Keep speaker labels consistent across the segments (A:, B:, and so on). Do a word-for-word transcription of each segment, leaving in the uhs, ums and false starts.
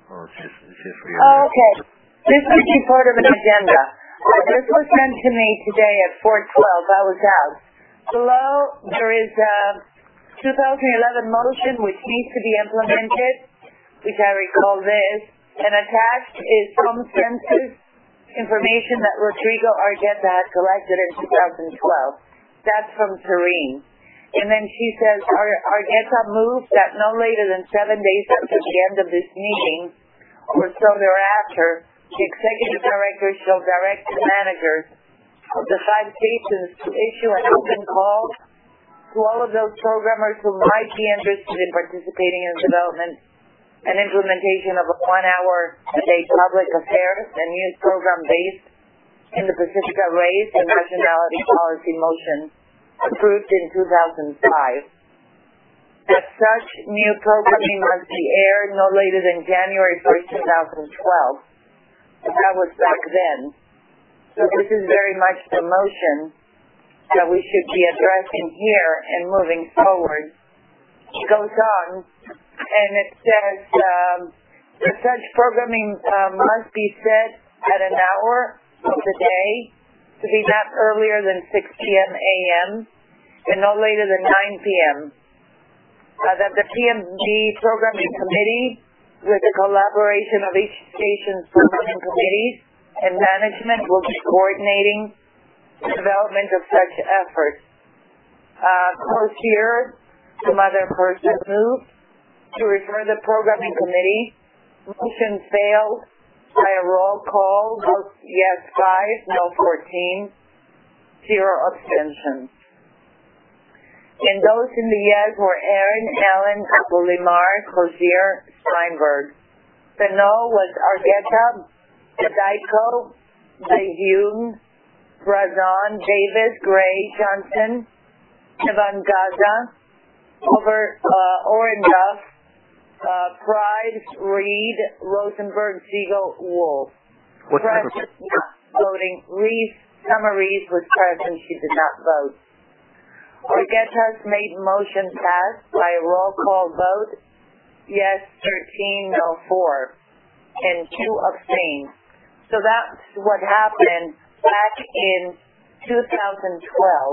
A: or just, just for your...
B: Oh, okay. This would be part of an agenda. Uh, this was sent to me today at four twelve. I was out. Below, there is a two thousand eleven motion which needs to be implemented, which I recall this, and attached is some census information that Rodrigo Argueta had collected in two thousand twelve. That's from Serene. And then she says, Argueta moves that no later than seven days after the end of this meeting, or so thereafter, the executive director shall direct the managers of the five stations to issue an open call to all of those programmers who might be interested in participating in the development and implementation of a one-hour a day public affairs and news program based in the Pacifica Race and Nationality Policy Motion approved in two thousand five. That such new programming must be aired no later than January first, two thousand twelve. That was back then. So this is very much the motion that we should be addressing here and moving forward. It goes on, and it says um, that such programming uh, must be set at an hour of the day to be not earlier than six p.m. a m and no later than nine p.m. Uh, that the P M D Programming Committee, with the collaboration of each station's programming committees and management, will be coordinating the development of such efforts. Uh, Closier, some other person, moved to refer the programming committee. Motion failed by a roll call. Vote yes five, no fourteen, zero abstentions. And those in the yes were Aaron, Allen, Apolimar, Closier, Steinberg. The no was Argueta, Daico, Behyun, Brazon, Davis, Gray, Johnson, Ivan Gaza, over uh, Orenduff, uh, Price, Reed, Rosenberg, Siegel, Wolf.
A: What type of...
B: Not voting. Reese, Summer Reese was present. She did not vote. Argueta's made motion passed by a roll call vote. Yes, thirteen, no, four, and two abstained. So that's what happened back in two thousand twelve.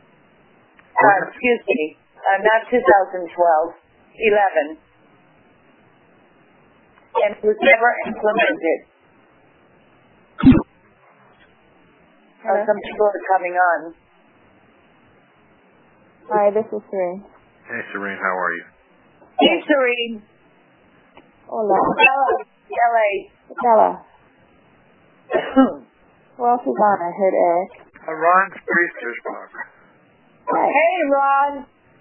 B: Uh, excuse me, uh, not two thousand twelve, eleven. And it was never implemented. Uh, some people are coming on.
C: Hi, this is Serene.
A: Hey, Serene, how are you?
B: Hey, Serene.
C: Hola.
B: Bella. L A.
C: Bella. Who else is on? I heard Eric.
A: Uh, Ron Priestersbach.
C: Hi.
B: Hey, Ron.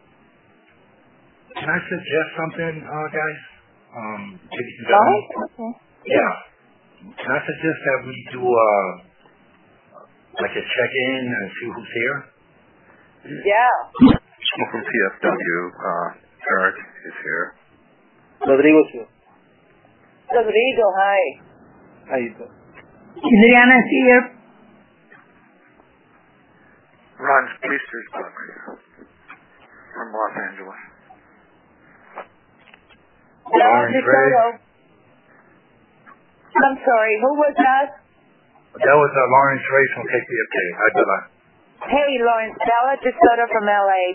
D: Can I suggest something, uh, guys? Um, if you
C: Oh,
D: don't,
C: okay.
D: yeah. Can I suggest that we do, uh, like a check-in and see who's here?
B: Yeah.
A: From P F W, uh, Eric is here.
E: Rodrigo's here.
B: Rodrigo, hi.
E: How you doing?
B: Adriana's here.
A: Ron Priestersbach from Los Angeles.
B: Lawrence Dakota. I'm sorry, who was that?
D: That was uh, Lawrence Ray from K P F K. Hi, Bella.
B: Hey, Lawrence. Bella Dakota from L A.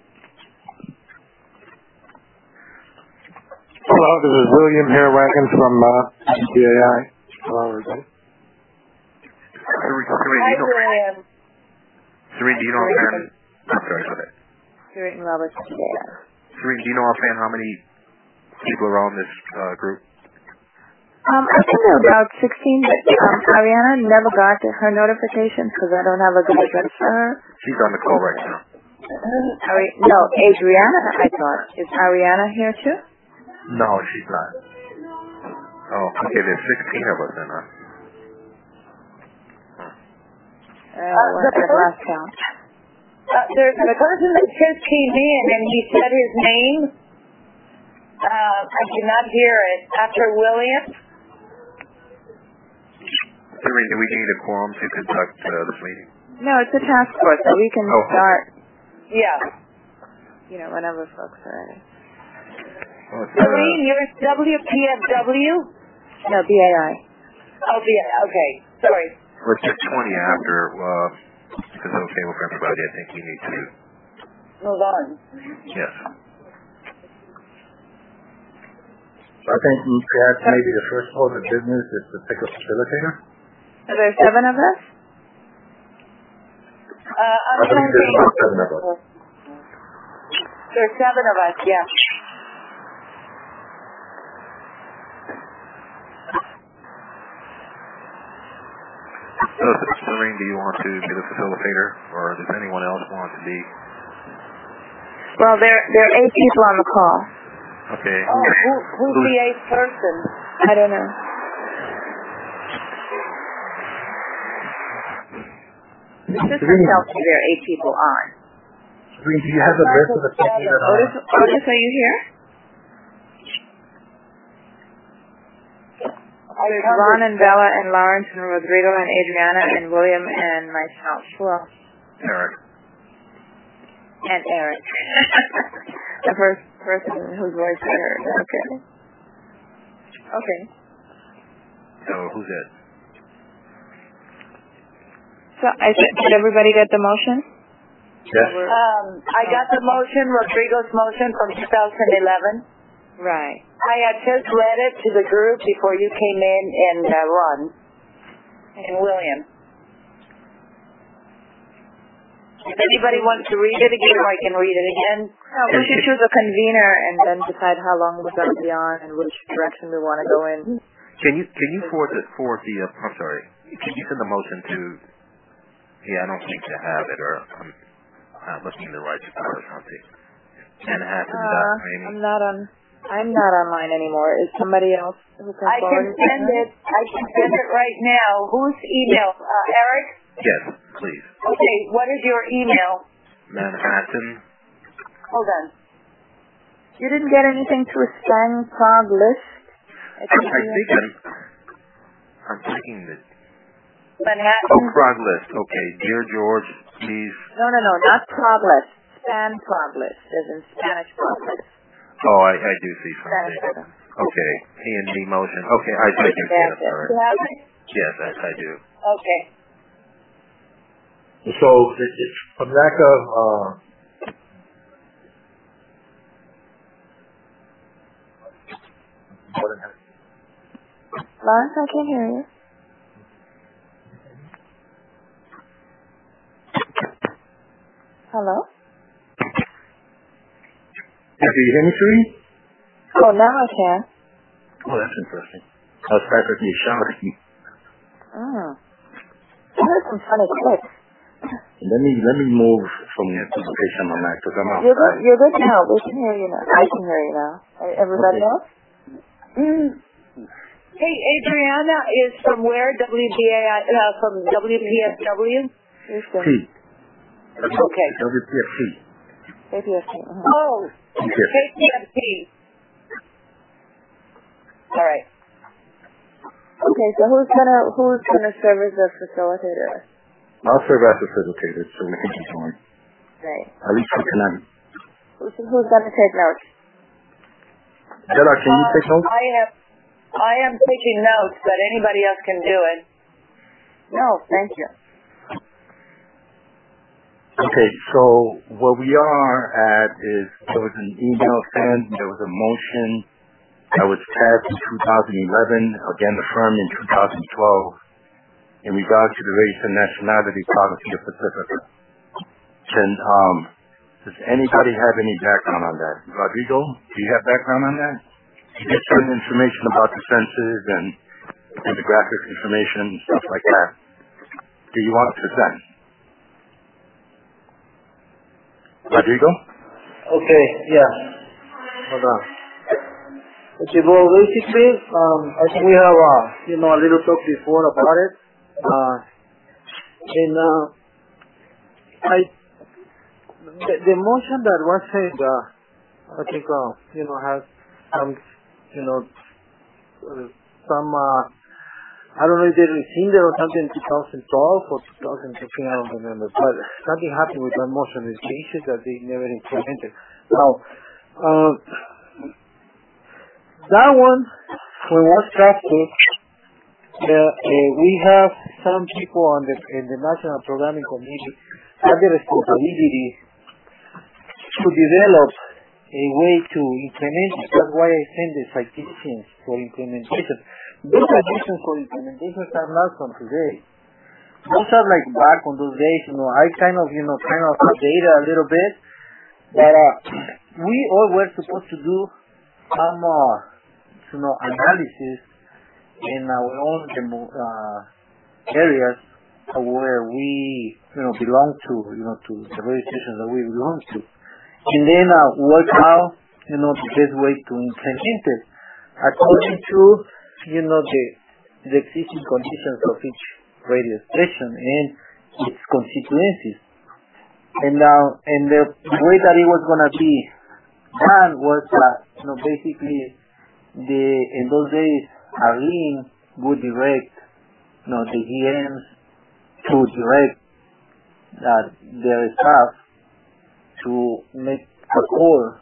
F: Hello, this is William Hairwagon from uh, C A I. Hello, everybody.
A: Serene, Serene,
B: Hi,
A: do you know,
B: William.
A: Serene, do you know offhand? I'm sorry, go ahead.
C: Serene Roberts today.
A: Serene, do you know offhand how many people are on this uh, group?
C: Um, I think there were about sixteen, but um, Ariana never got her notifications because I don't have a good address for her.
A: She's on the call right now.
C: Uh, Ari- no, Adriana, I thought. Is Ariana here too?
A: No, she's not. Oh, okay, there's sixteen of us then, huh?
C: Uh, what, at last count.
B: Uh, there's a person that just came in and he said his name. Uh, I did not hear it. After William?
A: Serene, do we need a quorum to conduct uh, this meeting?
C: No, it's a task force, so we can
A: Oh.
C: start,
B: Yeah.
C: you know, whenever folks are ready.
A: Well, it's, uh,
B: Serene, you're W P F W?
C: No, B A I.
B: Oh, yeah, okay. Sorry.
A: Let's get twenty after, uh, if it's okay with everybody. I think we need to.
B: Move on.
A: Yes.
D: I think perhaps maybe the first order of business is to pick a facilitator.
C: Are there seven of us?
B: Uh, I'm
D: I believe there's about seven of us.
B: There's seven of us, yeah.
A: So, Serene, do you want to be the facilitator, or does anyone else want to be?
C: Well, there there are eight people on the call.
A: Okay.
B: Oh, who, who's the eighth person?
C: I don't know. The system tells me there are eight people on.
D: Serene, do you have the list of the people that are?
C: Otis, Otis, are you here? There's Ron and Bella and Lawrence and Rodrigo and Adriana and William and myself. Who else?
A: Eric.
C: And Eric. The first person whose voice I heard. Okay. Okay.
A: So, who's it?
C: So, I said, did everybody get the motion?
D: Yes.
B: Um, I got the motion, Rodrigo's motion from two thousand eleven.
C: Right.
B: I had just read it to the group before you came in and uh, Ron and William. If anybody wants to read it again, or I can read it again.
C: No, we should choose a convener and then decide how long we're going to be on and which direction we want to go in.
A: Can you can you forward the forward the? Uh, I'm sorry. Can you send the motion to? Yeah, I don't think to have it, or I'm not looking in the right spot or something. Manhattan.
C: Uh, I'm not on. I'm not online anymore. Is somebody else who can
B: I can
C: forward it?
B: send it. I can send it right now. Whose email? Uh, Eric?
A: Yes, please.
B: Okay, what is your email?
A: Manhattan.
B: Hold on.
C: You didn't get anything to a Stang Prague list?
A: I think I'm. I'm thinking that.
B: Manhattan.
A: Oh, Prague list. Okay, dear George, please.
C: No, no, no, not Prague list. Span Prague list, as in Spanish Prague list.
A: Oh, I, I do see
C: Spanish
A: something.
C: Prague.
A: Okay, P and D motion. Okay, I, I do see it. All right.
B: You have it?
A: Yes, I, I do.
B: Okay.
D: So, it, it's from lack of, uh,
C: Lawrence, I can't hear you. Hello?
D: do you hear me, Serene?
C: Oh, now I can.
D: Oh, that's interesting. I was practically shouting.
C: Mm. I heard some funny clicks.
D: Let me let me move from the location on my Mac because I'm outside.
C: You're good, you're good now. We can hear you now. I can hear you now. Everybody
D: Okay.
C: else?
B: Mm. Hey, Adriana is from where? W B A I, uh, from W P F W?
C: Houston.
D: P.
B: Okay.
D: W P F C.
C: K P F C. Uh-huh.
B: Oh,
D: Yes.
B: K P F P. All right.
C: Okay, so who's gonna who's gonna serve as a facilitator?
D: I'll serve as a facilitator so we can keep going.
C: Right.
D: At least for tonight.
C: Who's who's gonna take notes?
D: Bella, can you
B: Uh,
D: take notes?
B: I am, I am taking notes, but anybody else can do it.
C: No, thank you.
D: Okay, so where we are at is there was an email sent, there was a motion that was passed in two thousand eleven, again affirmed in two thousand twelve, in regards to the race and nationality policy of Pacifica. Can, um, does anybody have any background on that? Rodrigo, do you have background on that? You get certain information about the census and demographic information, stuff like that. Do you want to present? Rodrigo?
E: Okay, yeah. Hold on. Okay, well, basically, um, I think we have, uh, you know, a little talk before about it. Uh, and, uh, I, the, the motion that was said, uh, I think, uh, you know, has some, you know, uh, some, uh, I don't know if they rescinded or something in two thousand twelve or two thousand fifteen, I don't remember. But something happened with that motion. It's the issue that they never implemented. Now, uh, that one when was drafted, uh, uh, we have some people on the in the National Programming Committee have the responsibility to develop a way to implement it. That's why I send the citations for implementation. Those citations for implementation are not from today. Those are like back on those days, you know, I kind of, you know, kind of updated a little bit. But uh, we all were supposed to do some, uh, you know, analysis in our own uh, areas where we, you know, belong to, you know, to the radio stations that we belong to. And then uh, work out, you know, the best way to implement it according to, you know, the, the existing conditions of each radio station and its constituencies. And uh, and the way that it was gonna be done was that, you know, basically the in those days Arlene would direct, you know, the G Ms to direct uh, their staff to make a call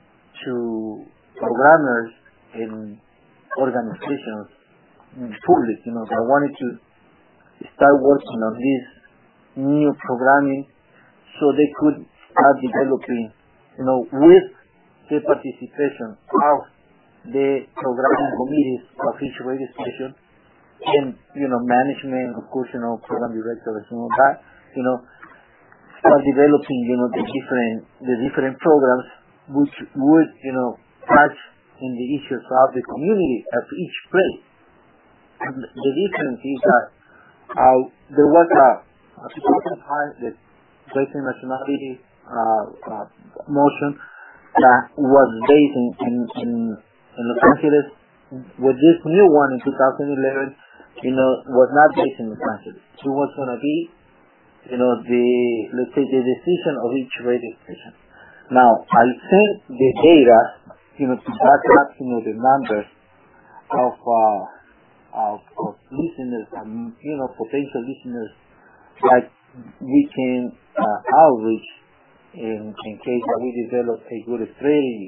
E: to programmers in organizations, in public, you know, that wanted to start working on this new programming so they could start developing, you know, with the participation of the programming committees of each radio station and, you know, management, of course, you know, program directors and all that, you know, start developing, you know, the different the different programs which would, you know, touch in the issues of the community at each place. And the difference is that uh, there was a, a two thousand five the Raising Nationality uh, uh, motion that was based in, in, in, in Los Angeles. With this new one in two thousand eleven, you know, was not based in Los Angeles. It was going to be, you know, the, let's say, the decision of each radio station. Now, I think the data, you know, to back up, you know, the numbers of, uh, of, of listeners, and, you know, potential listeners that we can uh, outreach in, in case that we develop a good strategy.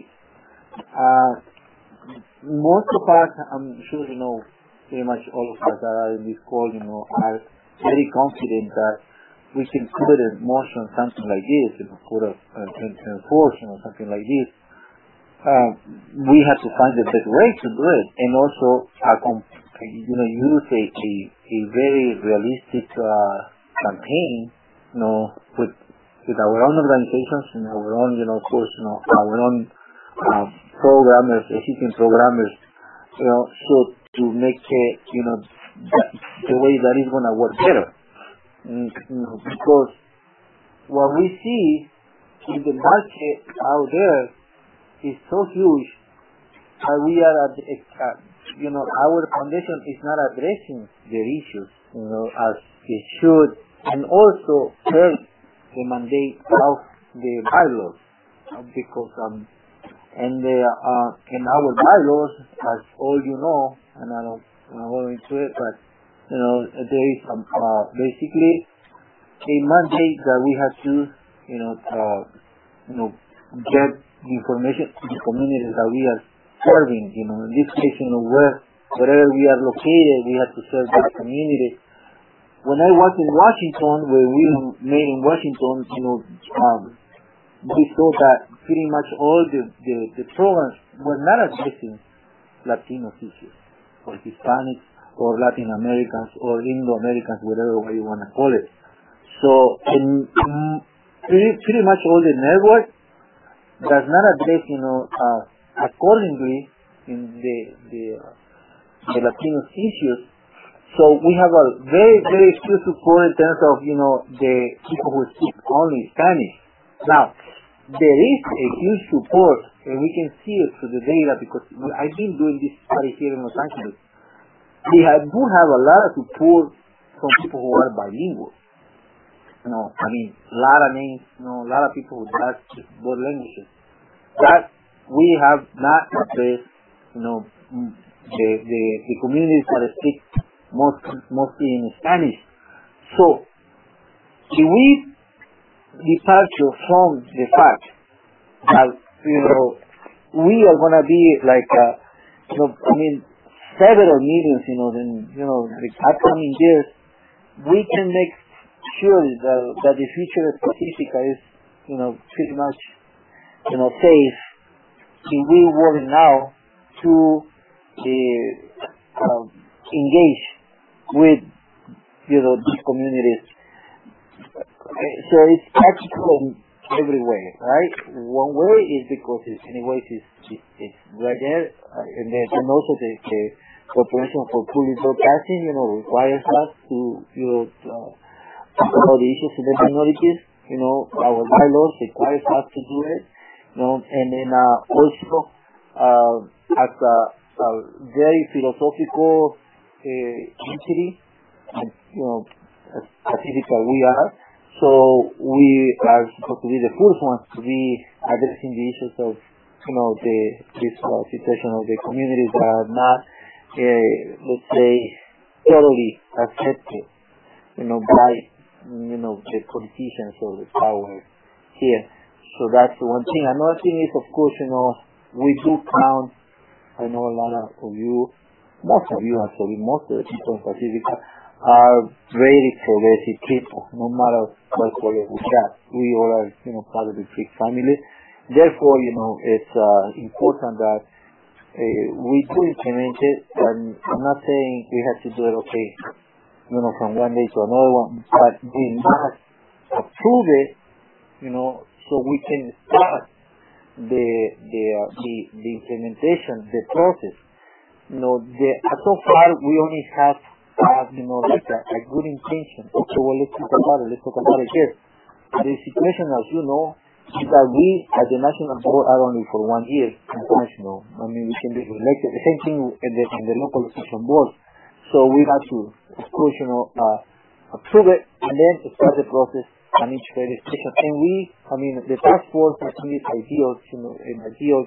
E: Uh, most of us, I'm sure, you know, pretty much all of us that are in this call, you know, are very confident that we can put in motion something like this, you know, put a, uh, enforce, you know, something like this. Uh, we have to find the best way to do it, and also, uh, comp- you know, use a, a, a very realistic uh, campaign, you know, with with our own organizations and our own, you know, of course, you know, our own uh, programmers, existing programmers, you know, so to make it, you know, that, the way that is going to work better. Mm, you know, because what we see in the market out there is so huge that we are at, uh, you know, our foundation is not addressing the issues, you know, as it should, and also serve the mandate of the bylaws, because um, and the uh, in our bylaws, as all you know, and I don't go into it, but you know, there is some, uh, basically a mandate that we have to, you know, uh, you know, get the information to the communities that we are serving. You know, in this case, you know, where wherever we are located, we have to serve that community. When I was in Washington, where we made in Washington, you know, um, we saw that pretty much all the, the, the programs were not addressing Latino issues, or Hispanics, or Latin Americans, or Indo-Americans, whatever way you want to call it. So, in, um, pretty, pretty much all the network does not address, you know, uh, accordingly in the, the, uh, the Latino issues. So we have a very, very few support in terms of, you know, the people who speak only Spanish. Now, there is a huge support, and we can see it through the data, because I've been doing this study here in Los Angeles. We have, do have a lot of support from people who are bilingual. You know, I mean, a lot of names, you know, a lot of people who do speak both languages. But we have not addressed, you know, the, the, the communities that speak most, mostly in Spanish. So, if we departure from the fact that, you know, we are going to be like, uh, you know, I mean, several millions, you know, then, you know, the upcoming years, we can make sure that, that the future of Pacifica is, you know, pretty much, you know, safe if we work now to uh, uh, engage with, you know, these communities. So it's practical in every way, right? One way is because it's, anyways, it's, it's, it's right there, uh, and then and also the, the Corporation for Public Broadcasting, you know, requires us to, you know, uh, talk about the issues of the minorities. You know, our bylaws requires us to do it. You know, and then uh, also uh, as a, a very philosophical uh, entity, and, you know, as Pacifica we are. So we are supposed to be the first ones to be addressing the issues of, you know, the this uh, situation of the communities that are not, uh, let's say, totally accepted, you know, by, you know, the politicians or the power here. So that's one thing. Another thing is, of course, you know, we do count, I know a lot of you, most of you actually, most of the people in Pacifica are very progressive people, no matter what color we have. We all are, you know, part of the Greek family. Therefore, you know, it's uh, important that uh, we do implement it, and I'm not saying we have to do it, okay, you know, from one day to another one, but we must approve it, you know, so we can start the the uh, the, the implementation, the process. You know, the, so far we only have have, you know, like a, a good intention. Okay, well, let's talk about it. Let's talk about it here. The situation, as you know, is that we, as the national board, are only for one year. International. I mean, we can be elected. The same thing in the, in the local election board. So we have to, of course, you know, uh, approve it and then start the process on each radio station. And we, I mean, the task force, I think, is ideal, you know, an ideal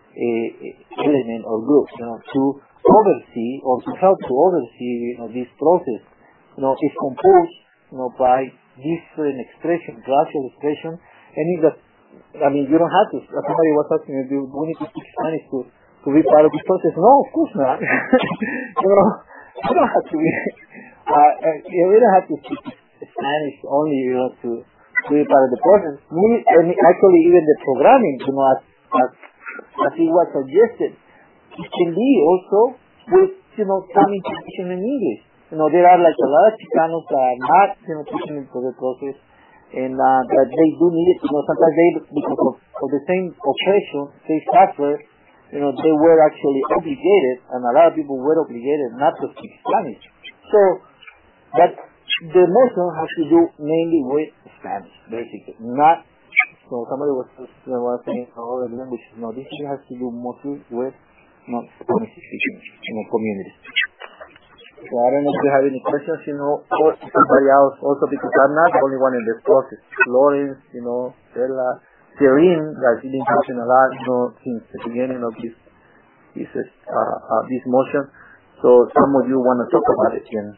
E: uh, element or group, you know, to oversee or to help to oversee, you know, this process. You know, it's composed, you know, by different expression, gradual expression, and if that, I mean, you don't have to. Somebody was asking me, do we need to speak Spanish to to be part of this process? No, of course not. You know, you don't have to be. Uh, you don't have to speak Spanish only, you know, to to be part of the process. We, and actually, even the programming, you know, as as, as it was suggested, it can be also with, you know, some information in English. You know, there are like a lot of Chicanos that are not, you know, taking into the process, and uh, that they do need it. You know, sometimes they, because of, of the same oppression, they suffer, you know, they were actually obligated, and a lot of people were obligated not to speak Spanish. So, but the motion has to do mainly with Spanish, basically, not, so somebody was, you know, was saying other languages. No, this has to do mostly with not Spanish speaking, you know, communities. So I don't know if you have any questions, you know, or somebody else also, because I'm not the only one in this process. Lawrence, you know, Stella, Serene, that's been talking a lot, you know, since the beginning of this this uh, uh, this motion. So some of you want to talk about it, then.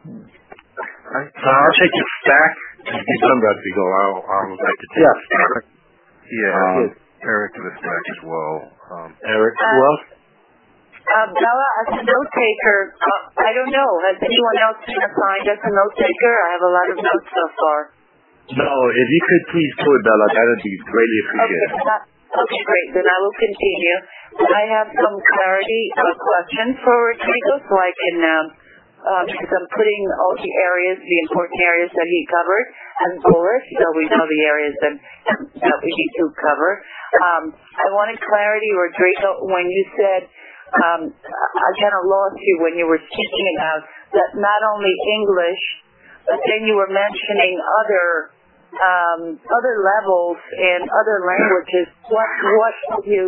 A: Right. So I'll take it back. If I'm about to go, I'll, I'll like to take
E: yeah.
A: it back. Yeah, um,
E: yes.
A: Eric to the back as well. Um,
D: Eric,
B: Uh,
D: who else?
B: Uh, Bella, as a note taker, uh, I don't know, has anyone else been assigned as a note taker? I have a lot of notes so far.
D: No, if you could please do it, Bella, that would be greatly appreciated.
B: Okay, uh, okay, great. Then I will continue. I have some clarity uh, questions for Rodrigo, so I can, um, uh, because I'm putting all the areas, the important areas that he covered, as bullets, so we know the areas that, that we need to cover. Um, I wanted clarity, Rodrigo, when you said, um, I kind of lost you when you were speaking about that not only English, but then you were mentioning other um, other levels and other languages. What what were you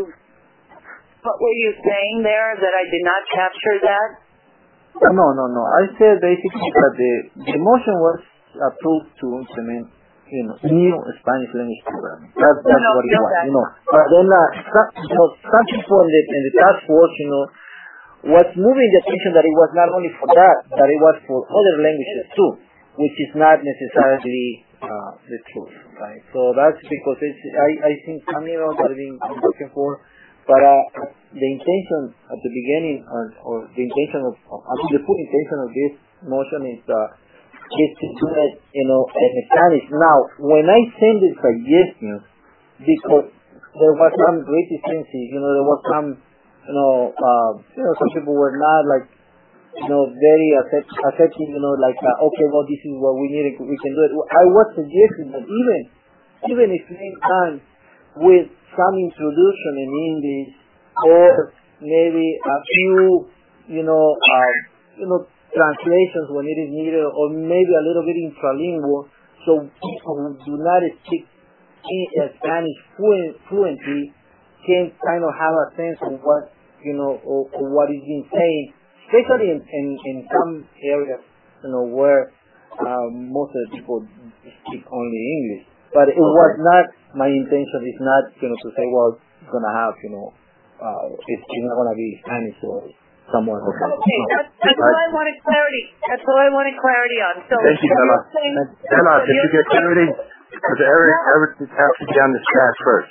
B: what were you saying there that I did not capture that?
E: No, no, no. I said basically that the the motion was approved to implement, you know, new Spanish language programming. That's that's
B: no,
E: what it
B: no,
E: was,
B: that.
E: you know. But then, uh, some, you know, some people in the in the task force, you know, was moving the attention that it was not only for that, that it was for other languages too, which is not necessarily uh, the truth, right? So that's because it's, I I think some emails that have been looking for But uh, the intention at the beginning, or, or the intention of, I mean, the full intention of this motion is uh, is to do it, you know, in Spanish. Now, when I send the suggestions, because there was some resistance, you know, there was some, you know, uh, you know, some people were not like, you know, very accept, accepting, you know, like, uh, okay, well, this is what we need, we can do it. I was suggesting that even, even if it's done with some introduction in English, or maybe a few, you know, uh, you know, translations when it is needed, or maybe a little bit intralingual, so people who do not speak Spanish fluent, fluently can kind of have a sense of what, you know, or, or what is being said, especially in, in, in some areas, you know, where uh, most of the people speak only English. But it was not, my intention is not, you know, to say, well, it's going to have, you know, uh, it's, it's not going to be Spanish or someone.
B: Okay, that's, that's what I wanted clarity. That's what I wanted clarity on. So,
D: thank you, Bella. Bella, did you get clarity? Because Eric, Eric has to be on the staff first.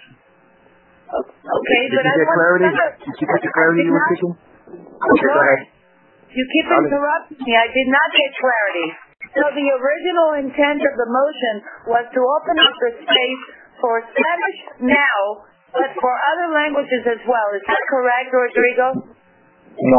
B: Okay,
D: did
B: but
D: you
B: I
D: get
B: want
D: clarity?
B: to...
D: Did you get the clarity you were seeking? Okay, go ahead.
B: You keep interrupting me. I did not get clarity. So the original intent of the motion was to open up the space for Spanish now, but for other languages as well. Is that correct, Rodrigo?
E: No.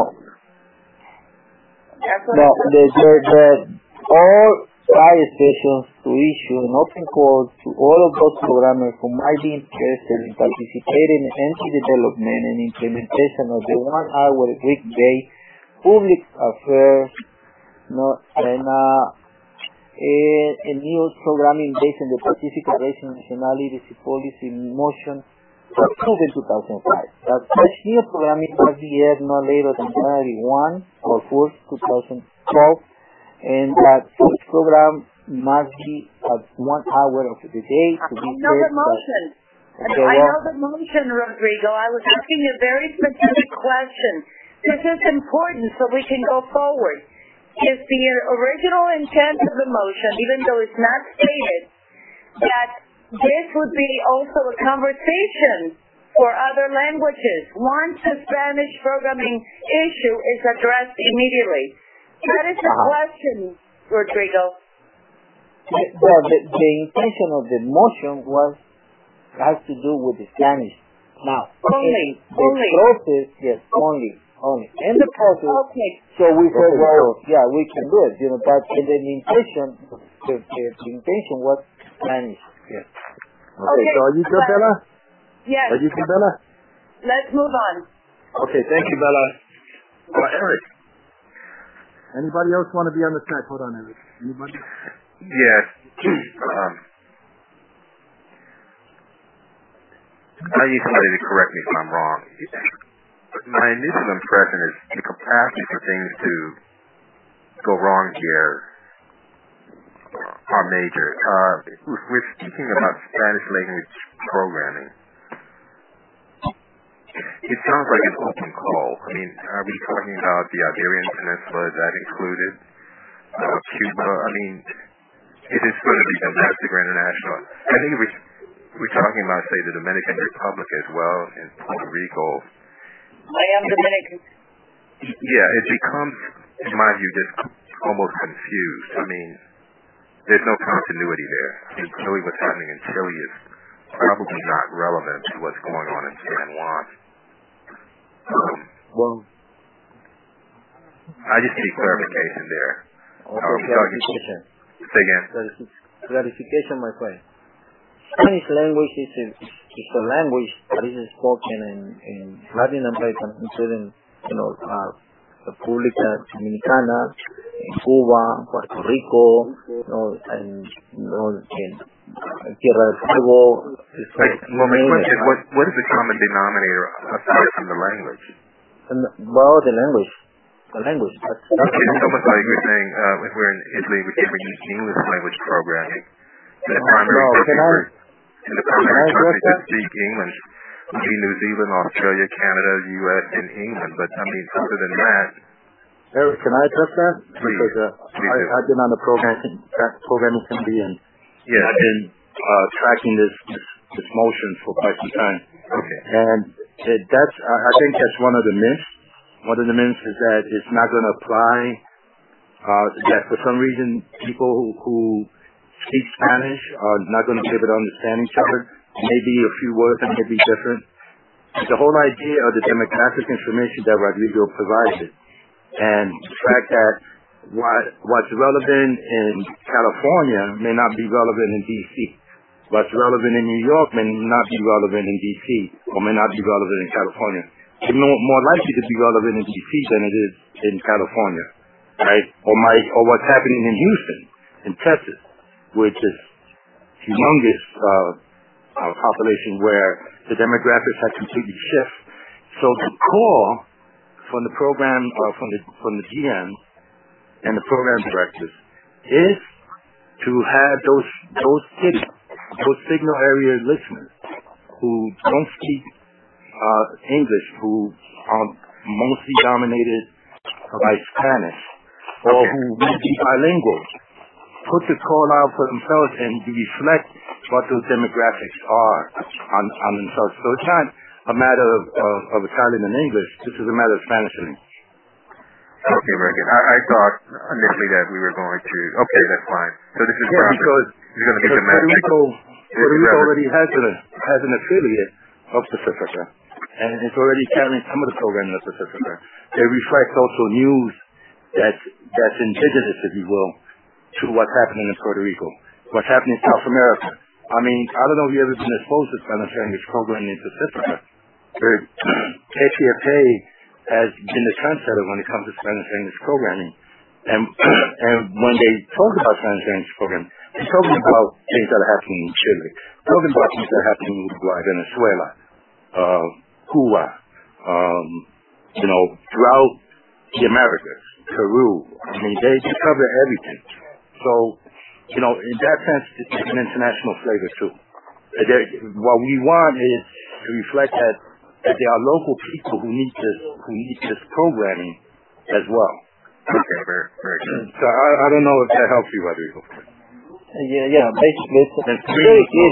B: That's what
E: no, the, the, the, all five stations to issue an open call to all of those programmers who might be interested in participating in the development and implementation of the one-hour weekday public affairs, no, and uh, a, a new programming based on the Pacific Racial Nationality Policy Motion approved in two thousand five. That such new programming must be aired no later than January first or fourth, two thousand twelve, and that such program must be at one hour of the day to be
B: I know the motion.
E: Okay,
B: I
E: well,
B: know the motion, Rodrigo. I was asking a very specific question. This is important so we can go forward. Is the original intent of the motion, even though it's not stated, that this would be also a conversation for other languages once the Spanish programming issue is addressed immediately? That is the
E: uh-huh.
B: question, Rodrigo.
E: The, well, the, the intention of the motion was has to do with the Spanish. Now,
B: Only,
E: the
B: only.
E: process, yes, only, only. In the process,
B: Okay.
E: so we said, well, yeah, we can do it, you know, but the, the intention, the, the, the intention was Spanish, yes.
D: Okay,
B: Okay,
D: so are you good, Bella?
B: Yes.
D: Are you good, Bella?
B: Let's move on.
D: Okay, thank you, Bella. Uh, Eric, anybody else want to be on the track? Hold on, Eric. Anybody?
A: Yes. um, I need somebody to correct me if I'm wrong. My initial impression is the capacity for things to go wrong here are major. Uh, we're speaking about Spanish language programming. It sounds like an open call. I mean, are we talking about the Iberian Peninsula? Is that included? Uh, Cuba? I mean, it is going to be domestic or international. I think we, we're talking about, say, the Dominican Republic as well, and Puerto Rico.
B: I am Dominican.
A: Yeah, it becomes, in my view, just almost confused. I mean, there's no continuity there. I mean, clearly what's happening in Chile is probably not relevant to what's going on in San Juan. Um,
E: Well,
A: I just need clarification there.
E: okay,
A: Are we talking?
E: clarification.
A: Say again.
E: Clarific- Clarification, my friend. Spanish language is a, is a language that is spoken in, in Latin America, including, you know, uh, República Dominicana, in Cuba, Puerto Rico, you know, and you know, in uh, Tierra del Fuego.
A: Like, well, my question is, what, what is the common denominator aside from the language?
E: And, well, the language. The language. That's, that's
A: Okay, it's almost like you're saying, uh, if we're in Italy, we can use English language programming. And the primary
E: no,
A: country
E: can I,
A: for- and the primary
E: can I
A: countries
E: address
A: that
E: that?
A: speak English would be New Zealand, Australia, Canada, U S, and England. But, I mean, other than that,
D: Eric, can I address that?
A: Please.
D: Because uh,
A: Please
D: I,
A: do.
D: I've been on the program, programming committee, and
A: yes.
D: I've been uh, tracking this, this this motion for quite some time.
A: Okay.
D: And it, that's I, I think that's one of the myths. One of the myths is that it's not going to apply. Uh, that for some reason people who, who speak Spanish are not going to be able to understand each other. Maybe a few words that may be different. The whole idea of the demographic information that Rodrigo provided, and the fact that what, what's relevant in California may not be relevant in D C. What's relevant in New York may not be relevant in D C, or may not be relevant in California. It's more, more likely to be relevant in D C than it is in California, right? Or might, or what's happening in Houston, in Texas, which is humongous uh, uh, population where the demographics have completely shifted. So the call from the program, uh, from the from the G Ms and the program directors is to have those those cities, those signal area listeners who don't speak uh, English, who are mostly dominated by Spanish, or okay. who may be bilingual, put the call out for themselves and reflect what those demographics are on, on themselves. So it's not a matter of, of, of Italian and English. This is a matter of Spanish and English.
A: Okay, very good. I, I thought initially that we were going to. Okay, that's fine. So this is
D: yeah, because
A: it's going to be
D: Puerto Rico, Puerto Rico already has an has an affiliate of Pacifica, and it's already carrying some of the programming of Pacifica. They reflect also news that's that's indigenous, if you will, to what's happening in Puerto Rico, what's happening in South America. I mean, I don't know if you've ever been exposed to Spanish language programming in Pacifica. K P F A has been the trendsetter when it comes to Spanish language programming. And and when they talk about Spanish language programming, they're talking about things that are happening in Chile, talking about things that are happening in Uruguay, Venezuela, uh, Cuba, um, you know, throughout the Americas, Peru. I mean, they, they cover everything. So, you know, in that sense, it's an international flavor too. They're, what we want is to reflect that, that there are local people who need this, who need this programming as well.
A: Okay, very, very good.
D: So I, I don't know if that helps you, Rodrigo.
E: Yeah, yeah. Basically, it's very clear.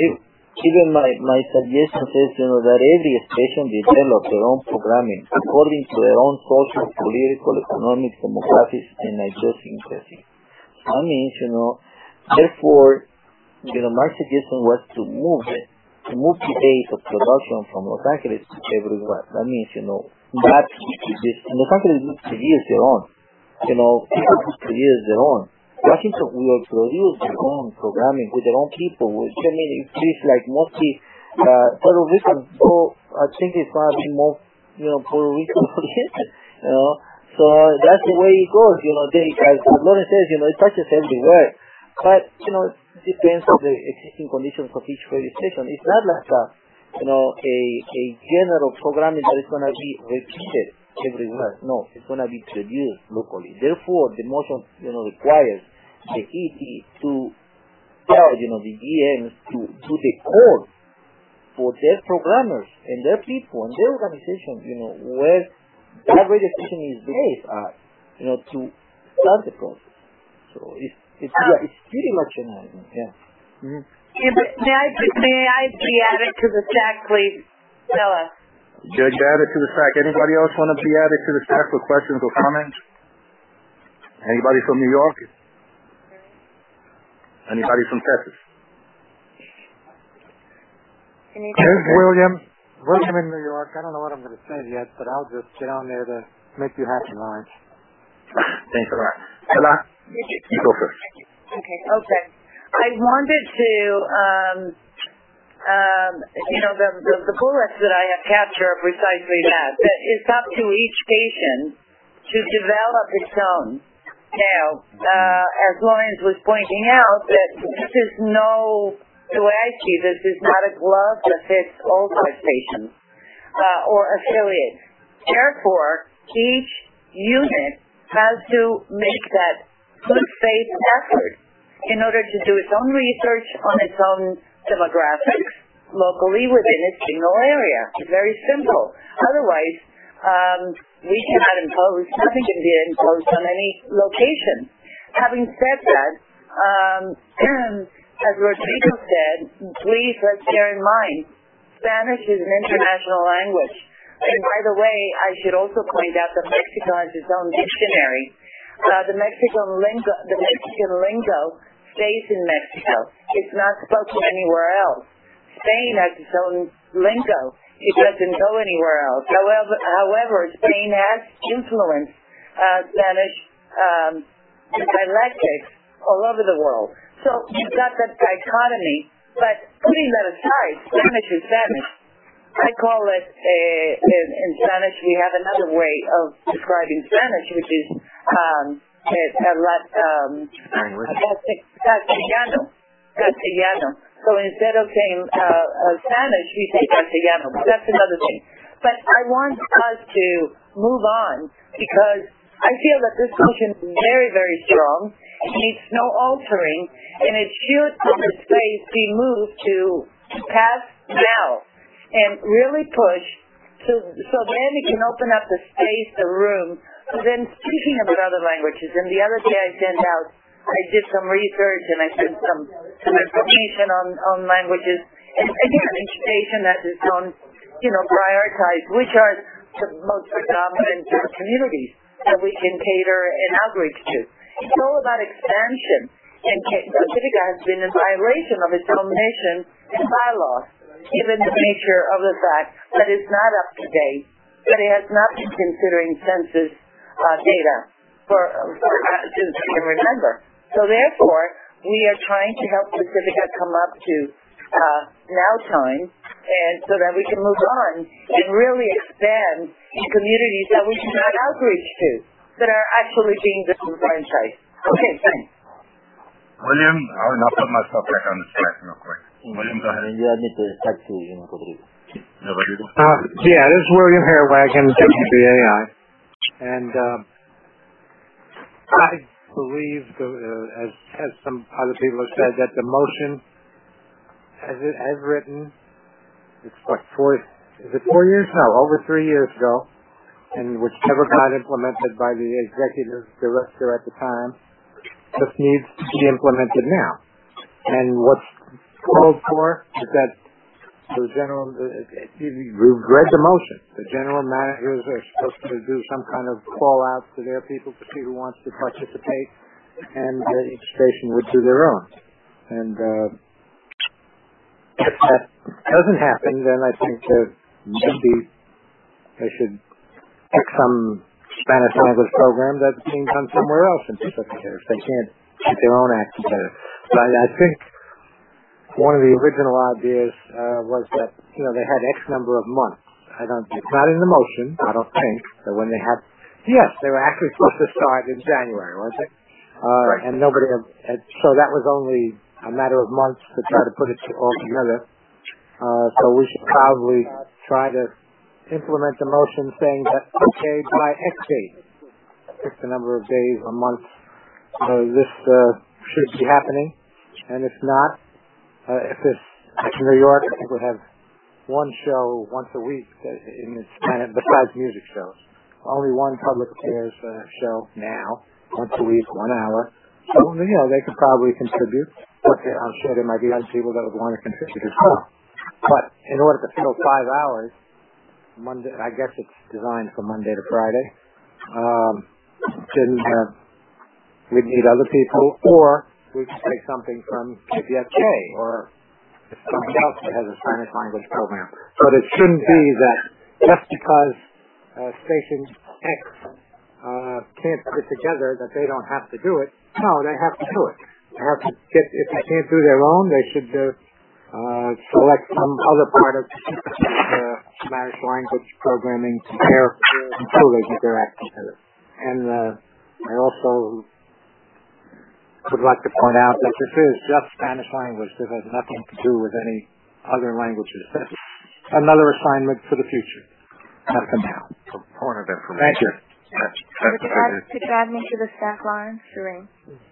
E: Even my my suggestion says, you know, that every station develop their own programming according to their own social, political, economic, demographics, and idiosyncrasy. That means, you know, therefore, you know, my suggestion was to move it, to move the base of production from Los Angeles to everywhere. That means, you know, that this, Los Angeles will produce their own. You know, people will produce their own. Washington will produce their own programming with their own people. Which, I mean, it is like mostly uh, Puerto Rican. So I think it's going to be more, you know, Puerto Rican oriented. You know. So that's the way it goes, you know, they, as Lawrence says, you know, it touches everywhere. But, you know, it depends on the existing conditions of each radio station. It's not like a, you know, a, a general programming that is going to be repeated everywhere. No, it's going to be produced locally. Therefore, the motion, you know, requires the E T to tell, you know, the G Ms to do the call for their programmers and their people and their organization, you know, where that radio station is based at, you know, to start the process. So it's it's yeah, it's pretty much an item, yeah. Mm-hmm.
B: Yeah, but may I may I be added to the stack, please, Stella?
D: Judge, added to the stack. Anybody else want to be added to the stack for questions or comments? Anybody from New York? Anybody from Texas?
F: Here's William. William in New York. I don't know what I'm going to say yet, but I'll just get on there to make you happy, Lawrence.
D: Thanks a lot. Stella, you go first.
B: Okay. Okay. I wanted to, um, um, you know, the, the the bullets that I have captured are precisely that. That it's up to each station to develop its own. Now, uh, as Lawrence was pointing out, that this is no. The way I see this is not a glove that fits all five stations uh, or affiliates. Therefore, each unit has to make that good faith effort in order to do its own research on its own demographics locally within its signal area. It's very simple. Otherwise, um, we cannot impose, nothing can be imposed on any location. Having said that, um, as Rodrigo said, please let's bear in mind Spanish is an international language. And by the way, I should also point out that Mexico has its own dictionary. Uh, the Mexican lingo, the Mexican lingo stays in Mexico. It's not spoken anywhere else. Spain has its own lingo. It doesn't go anywhere else. However, however Spain has influenced uh, Spanish um, dialectics all over the world. So you've got that dichotomy. But putting that aside, Spanish is Spanish. I call it, uh, in, in Spanish, we have another way of describing Spanish, which is um, a, a, um, castellano. Castellano. So instead of saying uh, uh, Spanish, we say castellano. But that's another thing. But I want us to move on because I feel that this motion is very, very strong. It needs no altering, and it should, on the space, be moved to pass now and really push so, so then it can open up the space, the room. So then speaking about other languages, and the other day I sent out, I did some research and I sent some, some information on, on languages. And again, each station has its own, you know, prioritized which are the most predominant communities that we can cater and outreach to. It's all about expansion, and Pacifica has been in violation of its own mission and bylaws, given the nature of the fact that it's not up to date, that it has not been considering census uh, data for, for uh, since we can remember. So therefore, we are trying to help Pacifica come up to uh, now time, and so that we can move on and really expand in communities that we can have outreach to, that are actually being disenfranchised. Okay, thanks.
D: William, I'll not put myself back on the track real quick. William, go ahead.
G: You need to talk to you, Rodrigo.
D: No, Rodrigo?
F: Uh, yeah, this is William Hairwagon, W B A I. And uh, I believe, the, uh, as, as some other people have said, that the motion, as it as written, it's what, four, is it four years? No, over three years ago, and which never got implemented by the executive director at the time, just needs to be implemented now. And what's called for is that the general, we've read the motion. The general managers are supposed to do some kind of call out to their people to see who wants to participate, and uh, each station would do their own. And uh, if that doesn't happen, then I think that maybe they should pick some Spanish language program that's being done somewhere else in Pacifica if they can't get their own act together. But I, I think one of the original ideas uh, was that, you know, they had X number of months. I don't, it's not in the motion, I don't think, that when they had, yes, they were actually supposed to start in January, weren't they? Uh, right. And nobody, had, had, so that was only a matter of months to try to put it all together. Uh, so we should probably try to implement the motion saying that, okay, by X date, pick the number of days or months, uh, this uh, should be happening. And if not, uh, if this, like in New York, I think we have one show once a week in its planet, besides music shows. Only one public affairs uh, show now, once a week, one hour. So, you know, they could probably contribute. But I'm sure there might be other people that would want to contribute as well. But in order to fill five hours, Monday, I guess it's designed for Monday to Friday, um, then uh, we'd need other people, or we could take something from K P F K, or something else that has a Spanish language program. But it shouldn't be that just because uh, Station X uh, can't put it together that they don't have to do it. No, they have to do it. They have to get, if they can't do their own, they should uh, uh, select some other part of uh, Spanish language programming to care until they get their act together. And uh, I also would like to point out that this is just Spanish language. This has nothing to do with any other languages. That's another assignment for the future. Not for now.
A: A point of information.
F: Thank you.
C: Could you add, could you add me to the staff line, Serene?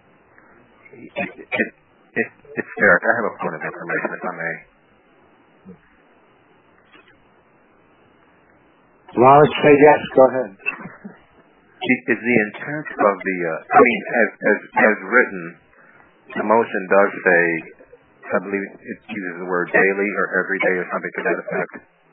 A: It, it, it, it's Derek. I have a point of information, if I may.
F: Lawrence, say yes. Go ahead.
A: Is the intent of the, uh, I mean, as, as, as written, the motion does say I believe it uses the word daily or every day or something to that effect.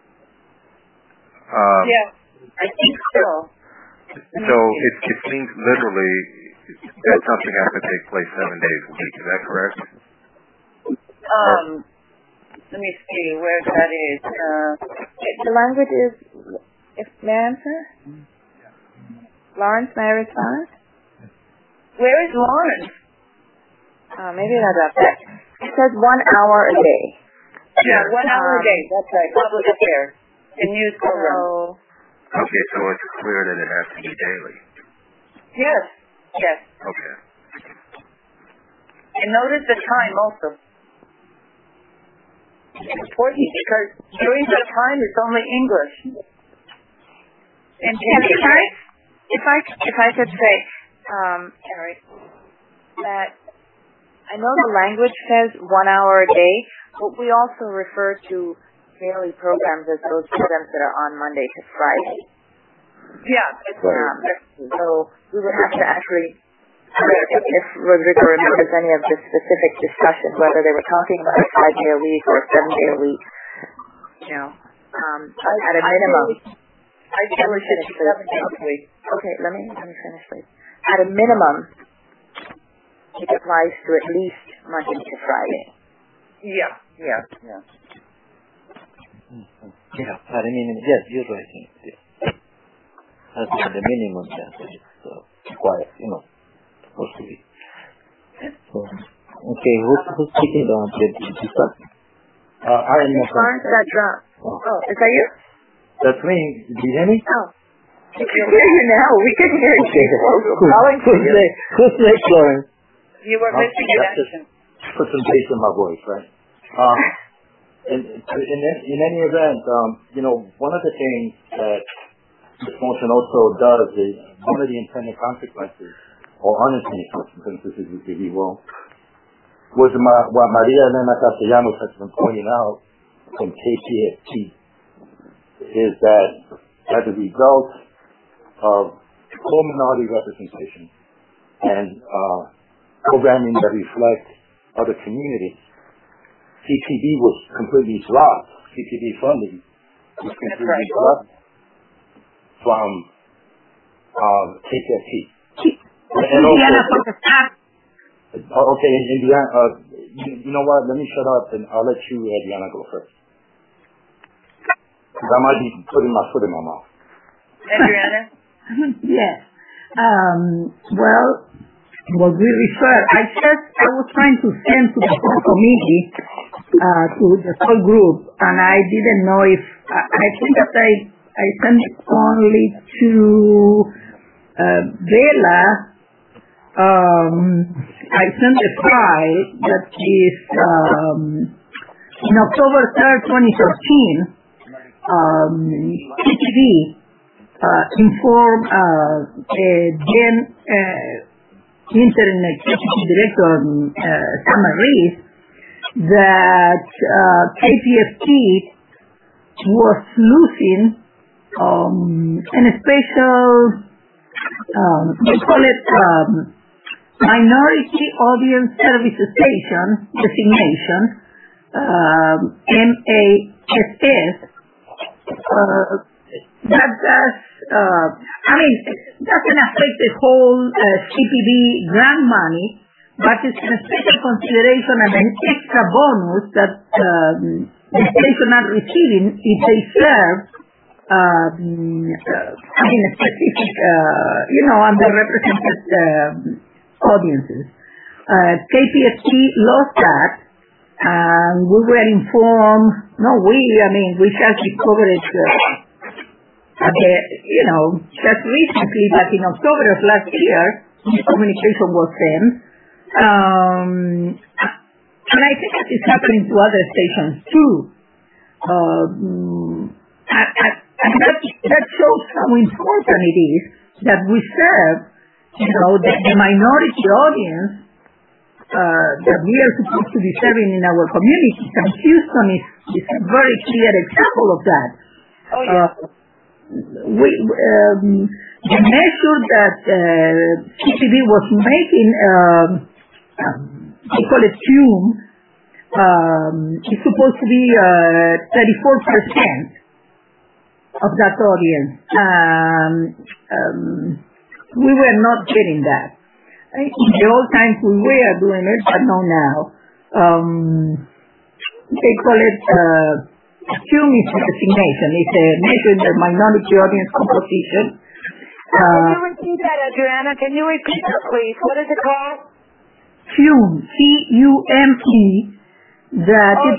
A: Um,
B: yeah, I think so.
A: So it, it means literally that something has to take place seven days a week. Is that correct?
B: Um, let me see where that is. Uh,
C: the language is, if may I answer? Lawrence, may I respond?
B: Where is Lawrence?
C: Uh, maybe not up there. It says one hour a day.
B: Yeah, one hour
C: um,
B: a day. That's right. Public affairs. The news program.
C: So,
A: Okay, so it's clear that it has to be daily.
B: Yes. Yes.
A: Okay.
B: And notice the time also. It's important because during that time it's only English. And
C: if I, if I, if I could say, um, Eric, that I know the language says one hour a day, but we also refer to daily programs as those programs that are on Monday to Friday.
B: Yeah.
C: Um, so we would have to actually, if, if Rodrigo remembers any of the specific discussion, whether they were talking about a five-day a week or a seven-day a week, you know, um, at a minimum.
B: I feel we should seven days a week.
C: Okay, let me let me finish, please. At a minimum, it applies to at least Monday to Friday.
B: Yeah, yeah, yeah.
G: Yeah, at a minimum, yes, you're right. Yes. That's at the minimum, yes, it's uh, required, you know, supposed to be. So, okay, who's, who's speaking on the discuss?
D: Uh, I am
C: Lawrence got dropped.
G: Oh.
C: Oh, is that you?
D: That's me. Do you hear me?
C: Oh. We can hear you now. We can hear you.
G: Okay.
C: We're calling for
G: Who's
C: you.
G: next? Who's next, Lawrence?
B: You were
D: Oh,
B: missing an
D: that's
B: action.
D: just put some bass in my voice, right? Um, in, in, in any event, um, you know, one of the things that this motion also does is one of the intended consequences, or unintended consequences, if you will, was my, what Maria Elena Castellanos has been pointing out from K P F T, is that as a result of full minority representation and uh, programming that reflects other communities, C P B was completely blocked. C P B funding was completely
B: right.
D: blocked from uh, K P F T. And
H: Indiana
D: also, oh, okay, Indiana, uh, you, you know what? Let me shut up and I'll let you, Adriana, go first. I might be putting my foot in my mouth.
B: Adriana?
H: Yes. Um, well, what we refer, I just, I was trying to send to the whole committee, uh, to the whole group, and I didn't know if, I, I think that I, I sent it only to, uh, Bella. Um, I sent a file that is, um, in October third, twenty thirteen, um, C T V, uh, informed, uh, uh, then, uh, interim executive director, uh, Summer Reese, that, uh, K P F T was losing, um, an special, um, they call it, um, Minority Audience Service Station designation, um, M A S S, uh, that does, uh, I mean, doesn't affect the whole uh, C P B grant money, but it's a special consideration and an extra bonus that um, the station are receiving if they serve, um, uh, I mean, specific, uh, you know, underrepresented uh, audiences. Uh, K P F T lost that, and we were informed, no we, I mean, we just discovered it, uh, at the, you know, just recently, but in October of last year, this communication was sent. Um, and I think that it's happening to other stations too. Um, and and that, that shows how important it is that we serve, you know, the, the minority audience uh, that we are supposed to be serving in our communities. And Houston is, is a very clear example of that.
B: Oh, yeah.
H: Uh, we, um, the measure that uh, C P B was making, um, they call it Q M, um, is supposed to be uh, thirty-four percent of that audience. Um, um, we were not getting that. In the old times we were doing it, but not now. Um, they call it uh, cumulative designation. It's a measure in the minority audience composition.
B: Uh, Can you repeat that, Adriana? Can you repeat that, please? What is it called?
H: C U M E, C U M E. That
B: oh,
H: it